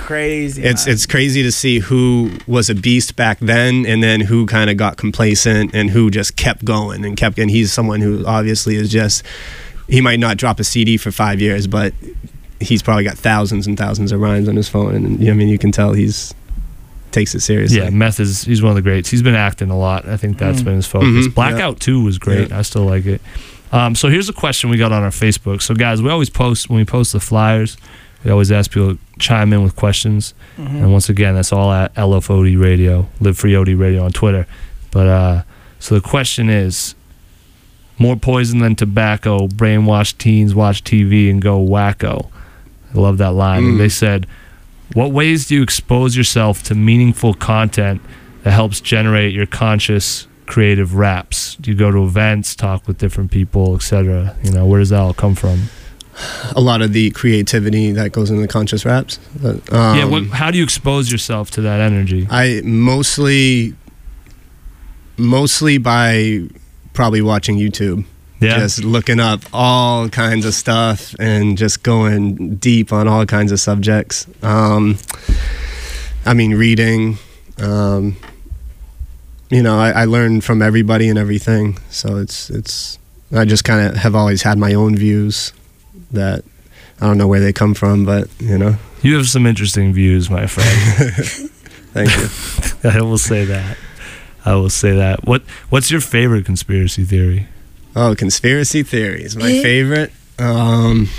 crazy. It's man. it's crazy to see who was a beast back then, and then who kind of got complacent, and who just kept going and kept. And he's someone who obviously is just. He might not drop a C D for five years, but he's probably got thousands and thousands of rhymes on his phone, and I mean, you can tell he's takes it seriously. Yeah, Meth is he's one of the greats. He's been acting a lot. I think that's Mm. been his focus. Mhm. Blackout Yeah. two was great. Yeah. I still like it. Um, so here's a question we got on our Facebook. So guys, we always post when we post the flyers. We always ask people to chime in with questions. Mhm. And once again, that's all at L F O D Radio, Live Free O D Radio on Twitter. But uh, so the question is, more poison than tobacco, brainwash teens, watch T V, and go wacko. I love that line. Mm. And they said, what ways do you expose yourself to meaningful content that helps generate your conscious creative raps? Do you go to events, talk with different people, et cetera? You know, where does that all come from? A lot of the creativity that goes into the conscious raps. Um, yeah, what, how do you expose yourself to that energy? I mostly, mostly by probably watching YouTube. Yeah. Just looking up all kinds of stuff and just going deep on all kinds of subjects. Um, I mean, reading. Um, you know, I, I learn from everybody and everything. So it's it's. I just kind of have always had my own views that I don't know where they come from, but you know. You have some interesting views, my friend. Thank you. I will say that. I will say that. What What's your favorite conspiracy theory? Oh, conspiracy theories. My Yeah. favorite. Um,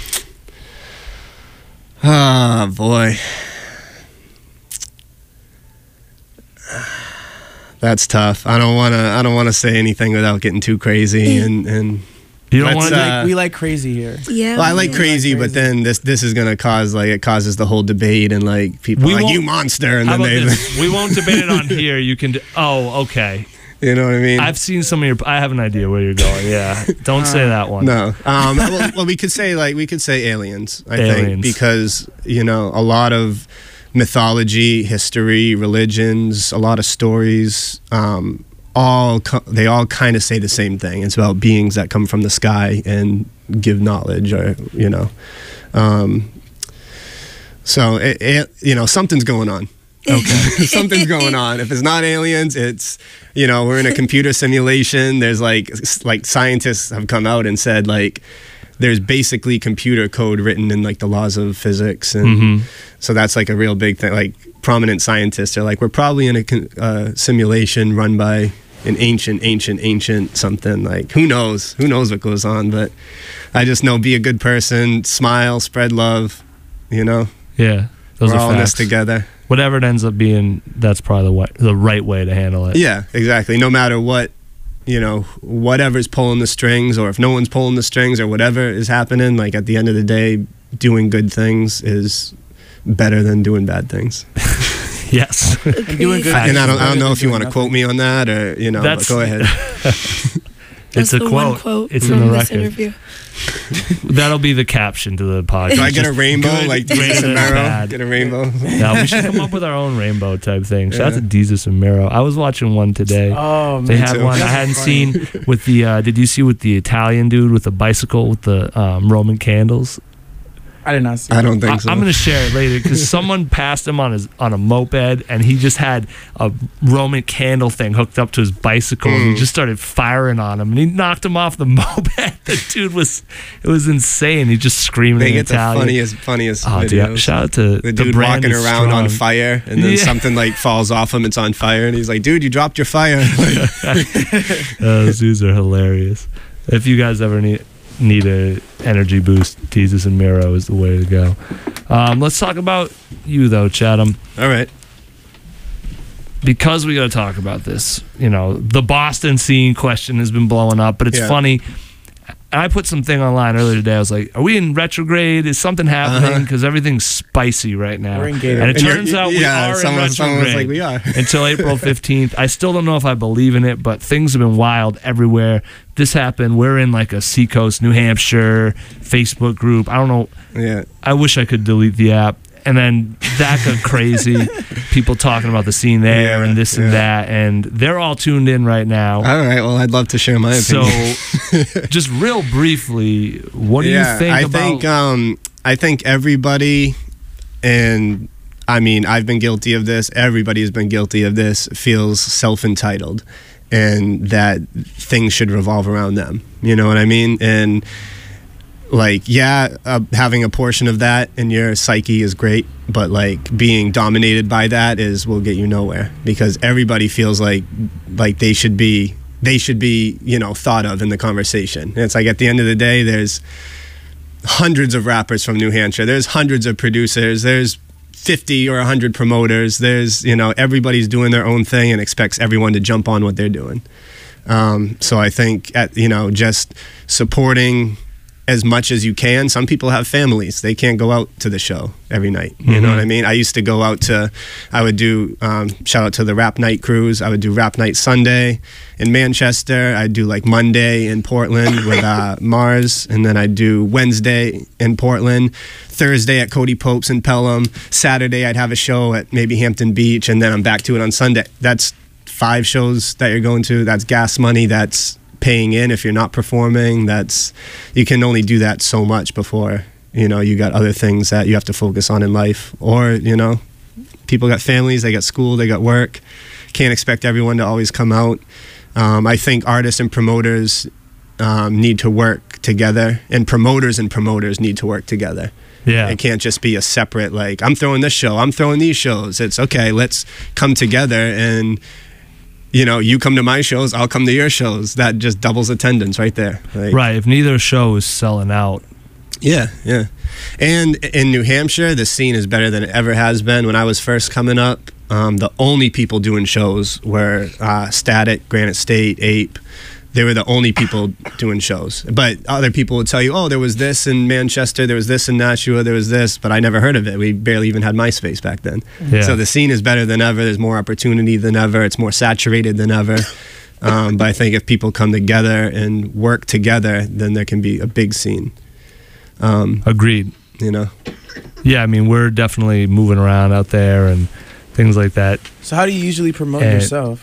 ah, boy. That's tough. I don't want to. I don't want to say anything without getting too crazy. And and You don't let's, wanna- uh, we like crazy here. Yeah. well, I like yeah. crazy, but then this this is gonna cause like it causes the whole debate and like people We are like won't- you monster, and How then about they, this? We won't debate it on here. You can. D- oh, okay. you know what I mean? I've seen some of your. I have an idea where you're going. Yeah. Don't say that one. No. Um, well, well, we could say like we could say aliens. I think Aliens. because you know a lot of mythology, history, religions, a lot of stories. Um, all co- they all kind of say the same thing. It's about beings that come from the sky and give knowledge, or you know. Um, so it, it, you know something's going on. Okay, something's going on. If it's not aliens, it's you know we're in a computer simulation. There's like s- like scientists have come out and said like there's basically computer code written in like the laws of physics, and Mhm. so that's like a real big thing. Like prominent scientists are like we're probably in a con- uh, simulation run by an ancient, ancient, ancient something. Like who knows? Who knows what goes on? But I just know be a good person, smile, spread love. You know, Yeah. Those we're are all in this facts. together. Whatever it ends up being, that's probably the way, the right way to handle it. Yeah, exactly. No matter what, you know, whatever's pulling the strings, or if no one's pulling the strings, or whatever is happening, like at the end of the day, doing good things is better than doing bad things. Yes. And doing good. And I don't, I don't things know is if you better want to than quote me on that, or you know, That's- but go ahead. It's That's a the quote. one quote It's from in the this record. interview. That'll be the caption to the podcast. Do I get a Just rainbow good, like greater Jesus than and Mero? bad. Get a rainbow. No, we should come up with our own rainbow type thing. Shout out Yeah. to Jesus and Mero. I was watching one today. Oh man, They had too. one I That's hadn't funny. seen with the. Uh, did you see with the Italian dude with the bicycle with the um, Roman candles? I did not see. I don't I, think so. I'm gonna share it later because someone passed him on his on a moped and he just had a Roman candle thing hooked up to his bicycle and he Mm. just started firing on him and he knocked him off the moped. The dude was it was insane. He just screaming They in get the Italian. funniest, funniest Oh, dude, videos. shout out to the the dude brand walking is around on strong. fire, and then Yeah. something like falls off him. It's on fire, and he's like, "Dude, you dropped your fire." Uh, those dudes are hilarious. If you guys ever need need a energy boost, Jesus and Mero is the way to go. Um, let's talk about you though, Chatham. All right. Because we got to talk about this. You know, the Boston scene question has been blowing up, but it's Yeah. funny. I put something online earlier today. I was like, "Are we in retrograde? Is something happening? Uh-huh. Because everything's spicy right now." We're in Gator. And it And you're- turns out we yeah, are someone- in someone was retrograde. like, "We are." Until April fifteenth. I still don't know if I believe in it, but things have been wild everywhere. This happened. We're in like a Seacoast, New Hampshire Facebook group. I don't know. Yeah. I wish I could delete the app. And then that got crazy. People talking about the scene there Yeah, and this yeah. and that. And they're all tuned in right now. All right. Well, I'd love to share my So, opinion. just real briefly, what do yeah, you think I about... think um, I think everybody, and I mean, I've been guilty of this. Everybody's been guilty of this. Feels self-entitled, and that things should revolve around them. You know what I mean? And like, yeah, uh, having a portion of that in your psyche is great, but like being dominated by that is will get you nowhere, because everybody feels like like they should be they should be you know thought of in the conversation. And it's like at the end of the day, there's hundreds of rappers from New Hampshire. There's hundreds of producers. There's fifty or one hundred promoters. There's you know everybody's doing their own thing and expects everyone to jump on what they're doing. Um, so I think at you know just supporting as much as you can. Some people have families. They can't go out to the show every night. You Mm-hmm. know what I mean? I used to go out to, I would do, um, shout out to the Rap Night Cruise. I would do Rap Night Sunday in Manchester. I'd do like Monday in Portland with uh, Mars. And then I'd do Wednesday in Portland. Thursday at Cody Pope's in Pelham. Saturday I'd have a show at maybe Hampton Beach. And then I'm back to it on Sunday. That's five shows that you're going to. That's gas money. That's paying in if you're not performing. That's you can only do that so much before you know you got other things that you have to focus on in life, or you know people got families, they got school, they got work. Can't expect everyone to always come out. um, I think artists and promoters um, need to work together, and promoters and promoters need to work together. Yeah. It can't just be a separate like I'm throwing this show, I'm throwing these shows. It's okay, let's come together, and you know, you come to my shows, I'll come to your shows. That just doubles attendance right there. Like, Right. If neither show is selling out. Yeah, yeah. And in New Hampshire, the scene is better than it ever has been. When I was first coming up, um, the only people doing shows were uh, Static, Granite State, Ape. They were the only people doing shows. But other people would tell you, oh, there was this in Manchester, there was this in Nashua, there was this, but I never heard of it. We barely even had MySpace back then. Yeah. So the scene is better than ever. There's more opportunity than ever. It's more saturated than ever. Um, but I think if people come together and work together, then there can be a big scene. Um, Agreed. You know? Yeah, I mean, we're definitely moving around out there and things like that. So how do you usually promote And- yourself?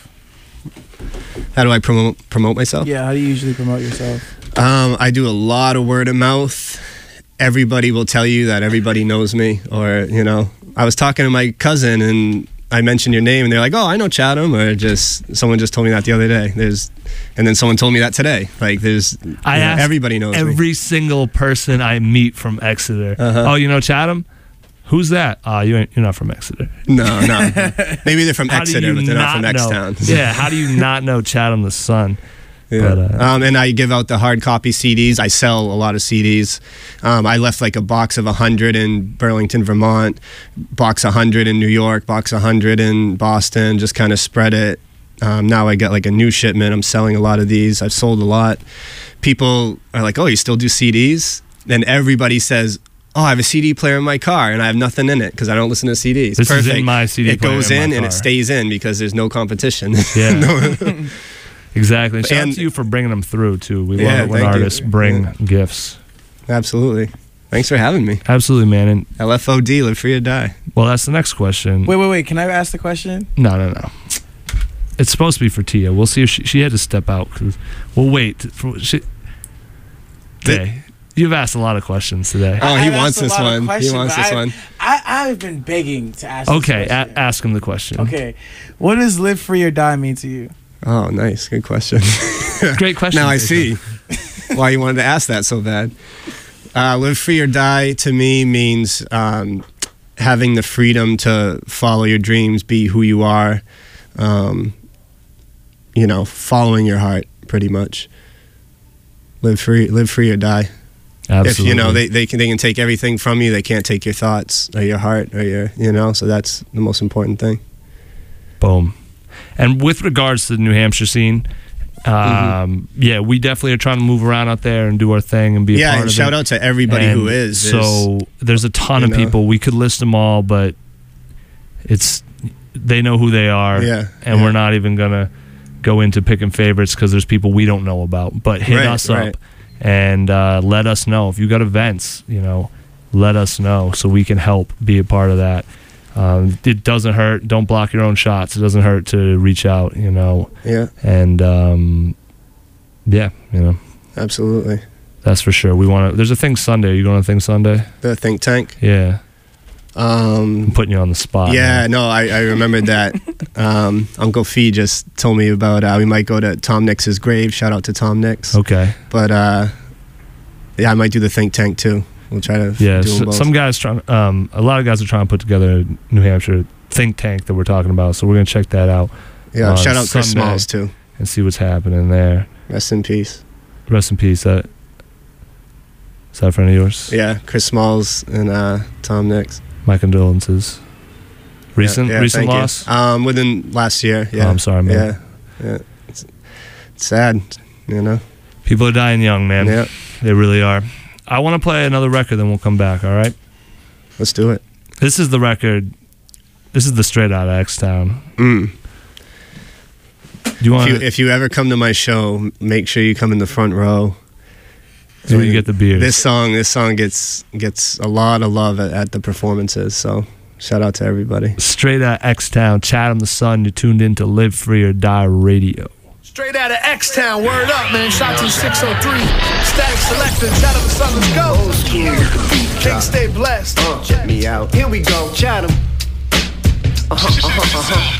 How do I promote promote myself? Yeah, how do you usually promote yourself? Um, I do a lot of word of mouth. Everybody will tell you that everybody knows me, or you know, I was talking to my cousin and I mentioned your name, and they're like, "Oh, I know Chatham," or just someone just told me that the other day. There's, and then someone told me that today. Like, there's, I you know, ask everybody knows me. every single person I meet from Exeter. Uh-huh. Oh, you know Chatham? Who's that? Uh, you ain't, you're not from Exeter. No, no. Maybe they're from How do Exeter, you but they're not from know- X-Town. Yeah, how do you not know Chatham the Sun? Yeah. But, uh, um, and I give out the hard copy C Ds. I sell a lot of C Ds. Um, I left like a box of one hundred in Burlington, Vermont, box one hundred in New York, box one hundred in Boston, just kind of spread it. Um, now I got like a new shipment. I'm selling a lot of these. I've sold a lot. People are like, oh, you still do C Ds? Then everybody says, oh, I have a C D player in my car and I have nothing in it because I don't listen to C Ds. This is Perfect. in my C D It player goes in my in and car. it stays in because there's no competition. Yeah. No. Exactly. Shout And- out to you for bringing them through, too. We Yeah, love it when thank you. artists bring Yeah. gifts. Absolutely. Thanks for having me. Absolutely, man. And L F O D, live free or die. well, that's the next question. Wait, wait, wait. Can I ask the question? No, no, no. It's supposed to be for Tia. We'll see if she, she had to step out. Cause we'll wait. For, she, okay. You've asked a lot of questions today. Oh, he I've wants asked a this lot of one. He questions, wants but this I- one. I, I've been begging to ask Okay, this a- question. ask him the question. Okay. What does live free or die mean to you? Oh, nice. Good question. Great question. Now I Jason. see why you wanted to ask that so bad. Uh, live free or die to me means um, having the freedom to follow your dreams, be who you are, um, you know, following your heart, pretty much. Live free, live free or die. Absolutely. If you know they, they can they can take everything from you, they can't take your thoughts or your heart or your you know. So that's the most important thing. Boom. And with regards to the New Hampshire scene, um, Mm-hmm. yeah, we definitely are trying to move around out there and do our thing and be a Yeah, part and of shout it. out to everybody And who is. So there's a ton of you know. people. We could list them all, but it's they know who they are. Yeah, And yeah. we're not even gonna go into picking favorites because there's people we don't know about. But hit Right, us right. up and uh, let us know if you got events. You know, let us know so we can help be a part of that. Um, it doesn't hurt. Don't block your own shots. It doesn't hurt to reach out, you know. Yeah. And um, yeah, you know, Absolutely. that's for sure. We want to. There's a thing Sunday. Are you going to thing Sunday? The think tank. Yeah. Um, I'm putting you on the spot. Yeah, man. no, I, I remembered that. um, Uncle Fee just told me about uh, we might go to Tom Nix's grave. Shout out to Tom Nix. Okay. But uh, yeah, I might do the think tank too. We'll try to Yeah, do them so, both. some guys trying. Um, a lot of guys are trying to put together a New Hampshire think tank that we're talking about. So we're gonna check that out. Yeah, on shout out Chris Sunday Smalls too. and see what's happening there. Rest in peace. Rest in peace. That is that a friend of yours? Yeah, Chris Smalls and uh, Tom Nix. My condolences. Recent Yeah, yeah, recent thank you. loss. Um, within last year. Yeah. Oh, I'm sorry, man. Yeah, yeah. It's, it's sad, you know. People are dying young, man. Yeah. They really are. I want to play another record, then we'll come back. All right. Let's do it. This is the record. This is the Straight Outta X-Town. Mm. Do you want? If you, if you ever come to my show, make sure you come in the front row. That's where you get the beers. This song, this song gets gets a lot of love at, at the performances. So shout out to everybody. Straight Outta X-Town, Chatham the Sun. You're tuned in to Live Free or Die Radio. Straight out of X-Town, word up, man. Shot to six oh three. Static Selector, Chatham the Sun, let's go. Old school. King stay blessed. Uh, check me out. Here we go, Chatham. Uh-huh, uh-huh, uh-huh.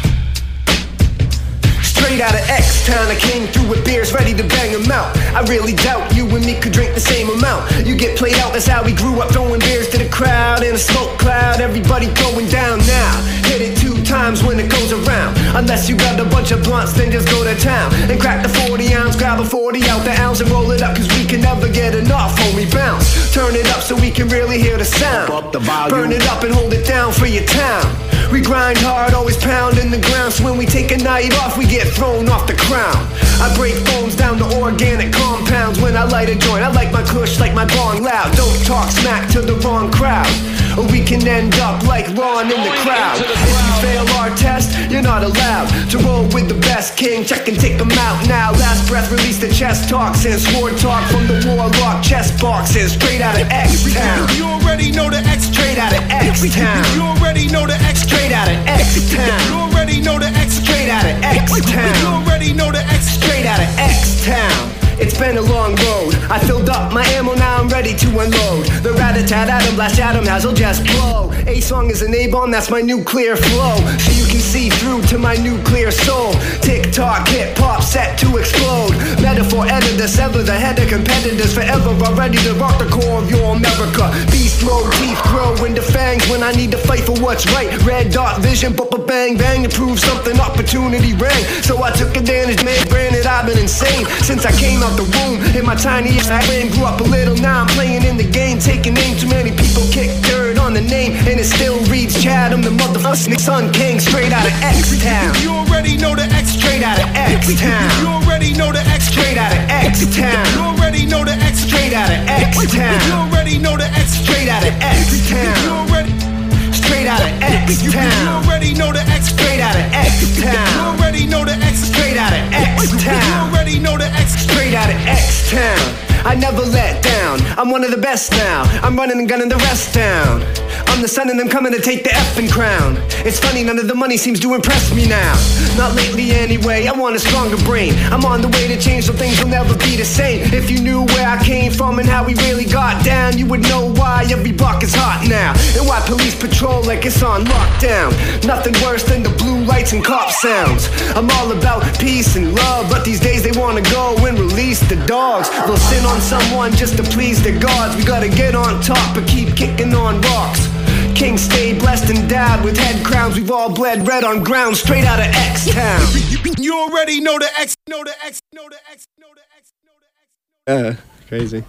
Straight out of X-Town, I came through with beers ready to bang them out. I really doubt you and me could drink the same amount. You get played out, that's how we grew up, throwing beers to the crowd in a smoke cloud. Everybody going down now. Hit it two times when it goes around. Unless you got a bunch of blunts, then just go to town and crack the forty ounce, grab a forty out the ounce and roll it up, cause we can never get enough, homie, bounce. Turn it up so we can really hear the sound. Up the volume. Burn it up and hold it down for your town. We grind hard, always pounding the ground. So when we take a night off, we get thrown off the crown. I break bones down to organic compounds. When I light a joint, I like my kush like my bong loud. Don't talk smack to the wrong crowd, or we can end up like Ron in the crowd. If you fail our test, you're not allowed to roll with the best. King, check and take them out now. Last breath, release the chest talks and sword talk from the warlock chest boxes. Straight out of X-Town. You already know the X. Straight out of X-Town. You already know the X. Straight out of X-Town. You already know the X. Straight out of X-Town. You already know the X. Straight out of X-Town. It's been a long road. I filled up my ammo, now I'm ready to unload. The rat-a-tat atom blast atom haz'll just blow. A-song is an A-bomb, that's my nuclear flow. So you can see through to my nuclear soul. Tick-tock, hip-hop set to explode. Metaphor editor, sever the head of competitors. Forever I'm ready to rock the core of your America. Beast mode, teeth grow into fangs when I need to fight for what's right. Red dot vision, ba-ba-bang, bang to prove something, opportunity rang. So I took advantage, man, granted I've been insane since I came out the womb. In my tiny I ran, grew up a little, now I'm playing in the game, taking aim. Too many people kick dirt on the name, and it still reads Chatham, the motherfucking Sun King. Straight out of X-Town. You already know the X. Straight out of X-Town. You already know the X. Straight out of X-Town. You already know the X. Straight out of X-Town. You already know the X. Straight out of X-Town. You already Straight out of X-Town. You already know the X. Straight out of You X-Town. already know the X. Straight out of You X-Town. already know the X. Straight out of X-Town. I never let down, I'm one of the best now. I'm running and gunning the rest down. I'm the son and I'm coming to take the effing crown. It's funny, none of the money seems to impress me now. Not lately anyway, I want a stronger brain. I'm on the way to change so things will never be the same. If you knew where I came from and how we really got down, you would know why every block is hot now. And why police patrol like it's on lockdown. Nothing worse than the blue lights and cop sounds. I'm all about peace and love, but these days they wanna go and release the dogs. They'll sin on someone just to please their gods. We gotta get on top but keep kicking on rocks. Kings stay blessed and died with head crowns. We've all bled red on ground straight out of X-Town. You already know the X. Know the X. Know the X. Know the X. Know the X. Yeah, crazy.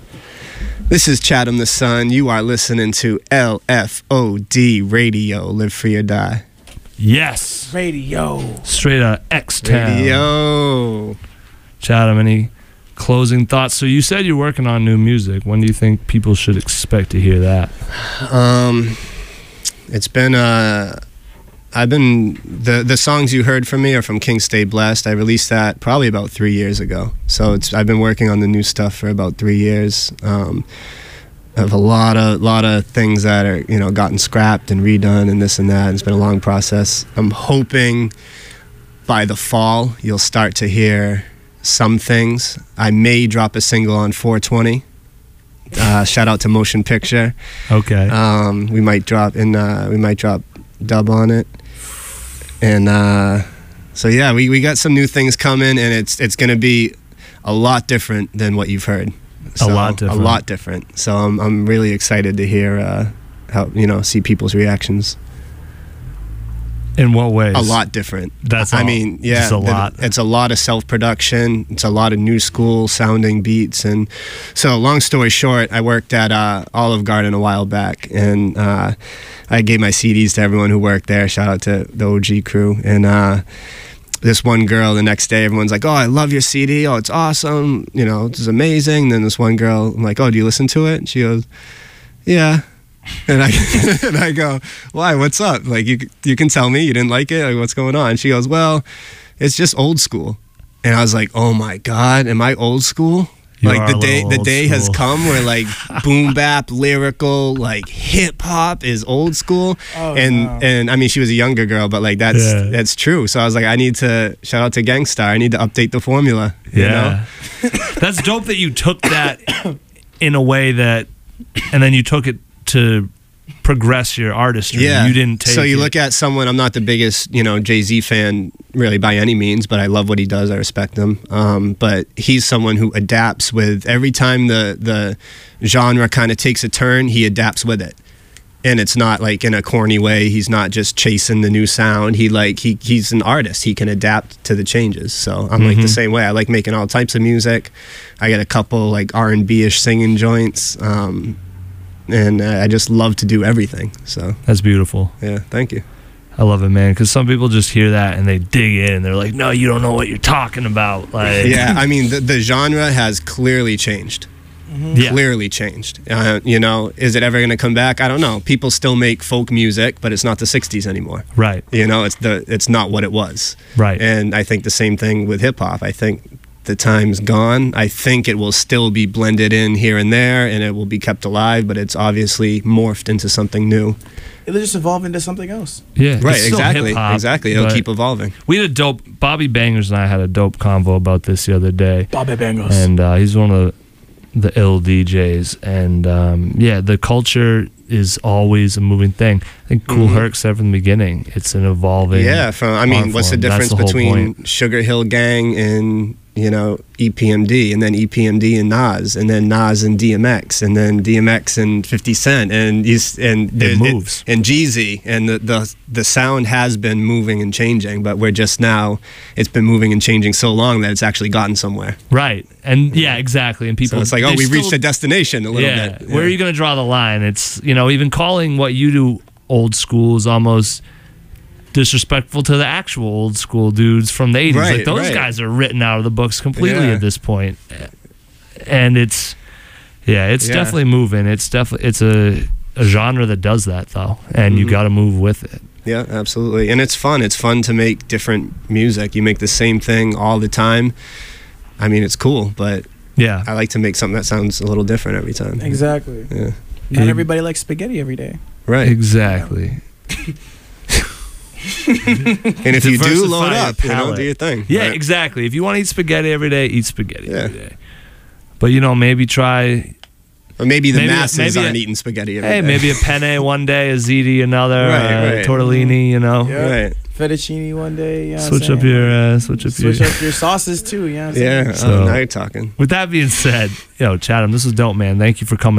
This is Chatham the Sun. You are listening to L F O D Radio, Live Free or Die. Yes. Radio. Straight out of X-Town. Radio. Chatham, any closing thoughts? So you said you're working on new music. When do you think people should expect to hear that? Um, it's been uh, I've been the the songs you heard from me are from King Stay Blessed. I released that probably about three years ago. So it's I've been working on the new stuff for about three years. Um, I have a lot of lot of things that are you know gotten scrapped and redone and this and that. It's been a long process. I'm hoping by the fall you'll start to hear some things. I may drop a single on four twenty, Uh, shout out to Motion Picture. Okay. Um, we might drop in. Uh, we might drop dub on it, and uh, so yeah, we, we got some new things coming, and it's it's gonna be a lot different than what you've heard. So, a lot different. A lot different. So I'm I'm really excited to hear uh, how you know see people's reactions. In what ways? A lot different. That's I all. mean, yeah, Just a the- lot. It's a lot of self-production. It's a lot of new school sounding beats, and so long story short, I worked at uh, Olive Garden a while back, and uh, I gave my C Ds to everyone who worked there. Shout out to the O G crew, and uh, this one girl, the next day, everyone's like, "Oh, I love your C D. Oh, it's awesome. You know, this is amazing." And then this one girl, I'm like, "Oh, do you listen to it?" And she goes, "Yeah." And I and I go, "Why? What's up? Like you you can tell me you didn't like it. Like what's going on?" She goes, "Well, it's just old school." And I was like, "Oh my God, am I old school?" You like are the a day little the old day has school. come where like boom bap, lyrical, like hip hop is old school. Oh, and no. and I mean she was a younger girl, but like that's Yeah. that's true. So I was like, I need to shout out to Gangstar. I need to update the formula. You know? Yeah. That's dope that you took that in a way that, and then you took it to progress your artistry. Yeah. You didn't take So you it. look at someone, I'm not the biggest, you know, Jay-Z fan really by any means, but I love what he does. I respect him. Um, but he's someone who adapts with every time the, the genre kind of takes a turn, he adapts with it. And it's not like in a corny way. He's not just chasing the new sound. He like he he's an artist. He can adapt to the changes. So I'm like the Mhm. same way. I like making all types of music. I got a couple like R and B-ish singing joints. Um, and uh, I just love to do everything. So That's beautiful. yeah, thank you. I love it, man. Because some people just hear that and they dig in. And they're like, "No, you don't know what you're talking about." Like, Yeah, I mean the, the genre has clearly changed. Yeah. Clearly changed. Uh, you know, is it ever going to come back? I don't know. People still make folk music, but it's not the sixties anymore. Right. You know, it's the it's not what it was. Right. And I think the same thing with hip hop. I think the time's gone. I think it will still be blended in here and there, and it will be kept alive, but it's obviously morphed into something new. It'll just evolve into something else. Yeah. Right, it's still exactly. hip-hop, Exactly. It'll but keep evolving. We had a dope. Bobby Bangers and I had a dope convo about this the other day. Bobby Bangers. And uh, he's one of the, the ill D Js. And um, yeah, the culture is always a moving thing. I think Cool Mhm. Herc said from the beginning, it's an evolving. Yeah, from I mean, art what's the form. That's difference the whole between point. Sugar Hill Gang and you know E P M D, and then E P M D and Nas, and then Nas and D M X, and then D M X and fifty Cent, and you s- and It moves. and Jeezy, and the, the the sound has been moving and changing, but we're just now it's been moving and changing so long that it's actually gotten somewhere. Right. And yeah, exactly. And people. So it's like, oh, they we've reached still- a destination a little yeah. bit. Where are you going to draw the line? It's, you know, even calling what you do old school is almost disrespectful to the actual old school dudes from the eighties. Right, like those right. guys are written out of the books completely Yeah. at this point. And it's, yeah, it's Yeah. definitely moving. It's definitely, it's a, a genre that does that though. And you Mhm. got to move with it. Yeah, absolutely. And it's fun. It's fun to make different music. You make the same thing all the time. I mean, it's cool, but Yeah. I like to make something that sounds a little different every time. Exactly. Yeah. Not It- everybody likes spaghetti every day. Right. Exactly. And if you do, Diversify load your up, you know, palate. do your thing. Yeah, Right. exactly. If you want to eat spaghetti every day, eat spaghetti Yeah. every day. But you know, maybe try. Or maybe the Maybe a- masses maybe a- aren't eating spaghetti every Hey, day. maybe a penne one day, a ziti another, Right, uh, right. tortellini. You know, Yeah. Right. Fettuccine one day. You know what I'm switch up saying? your uh, switch up Switch your. up your sauces too. You know what I'm saying? Yeah. So- oh, now you're talking. With that being said, yo, Chatham, this was dope, man. Thank you for coming.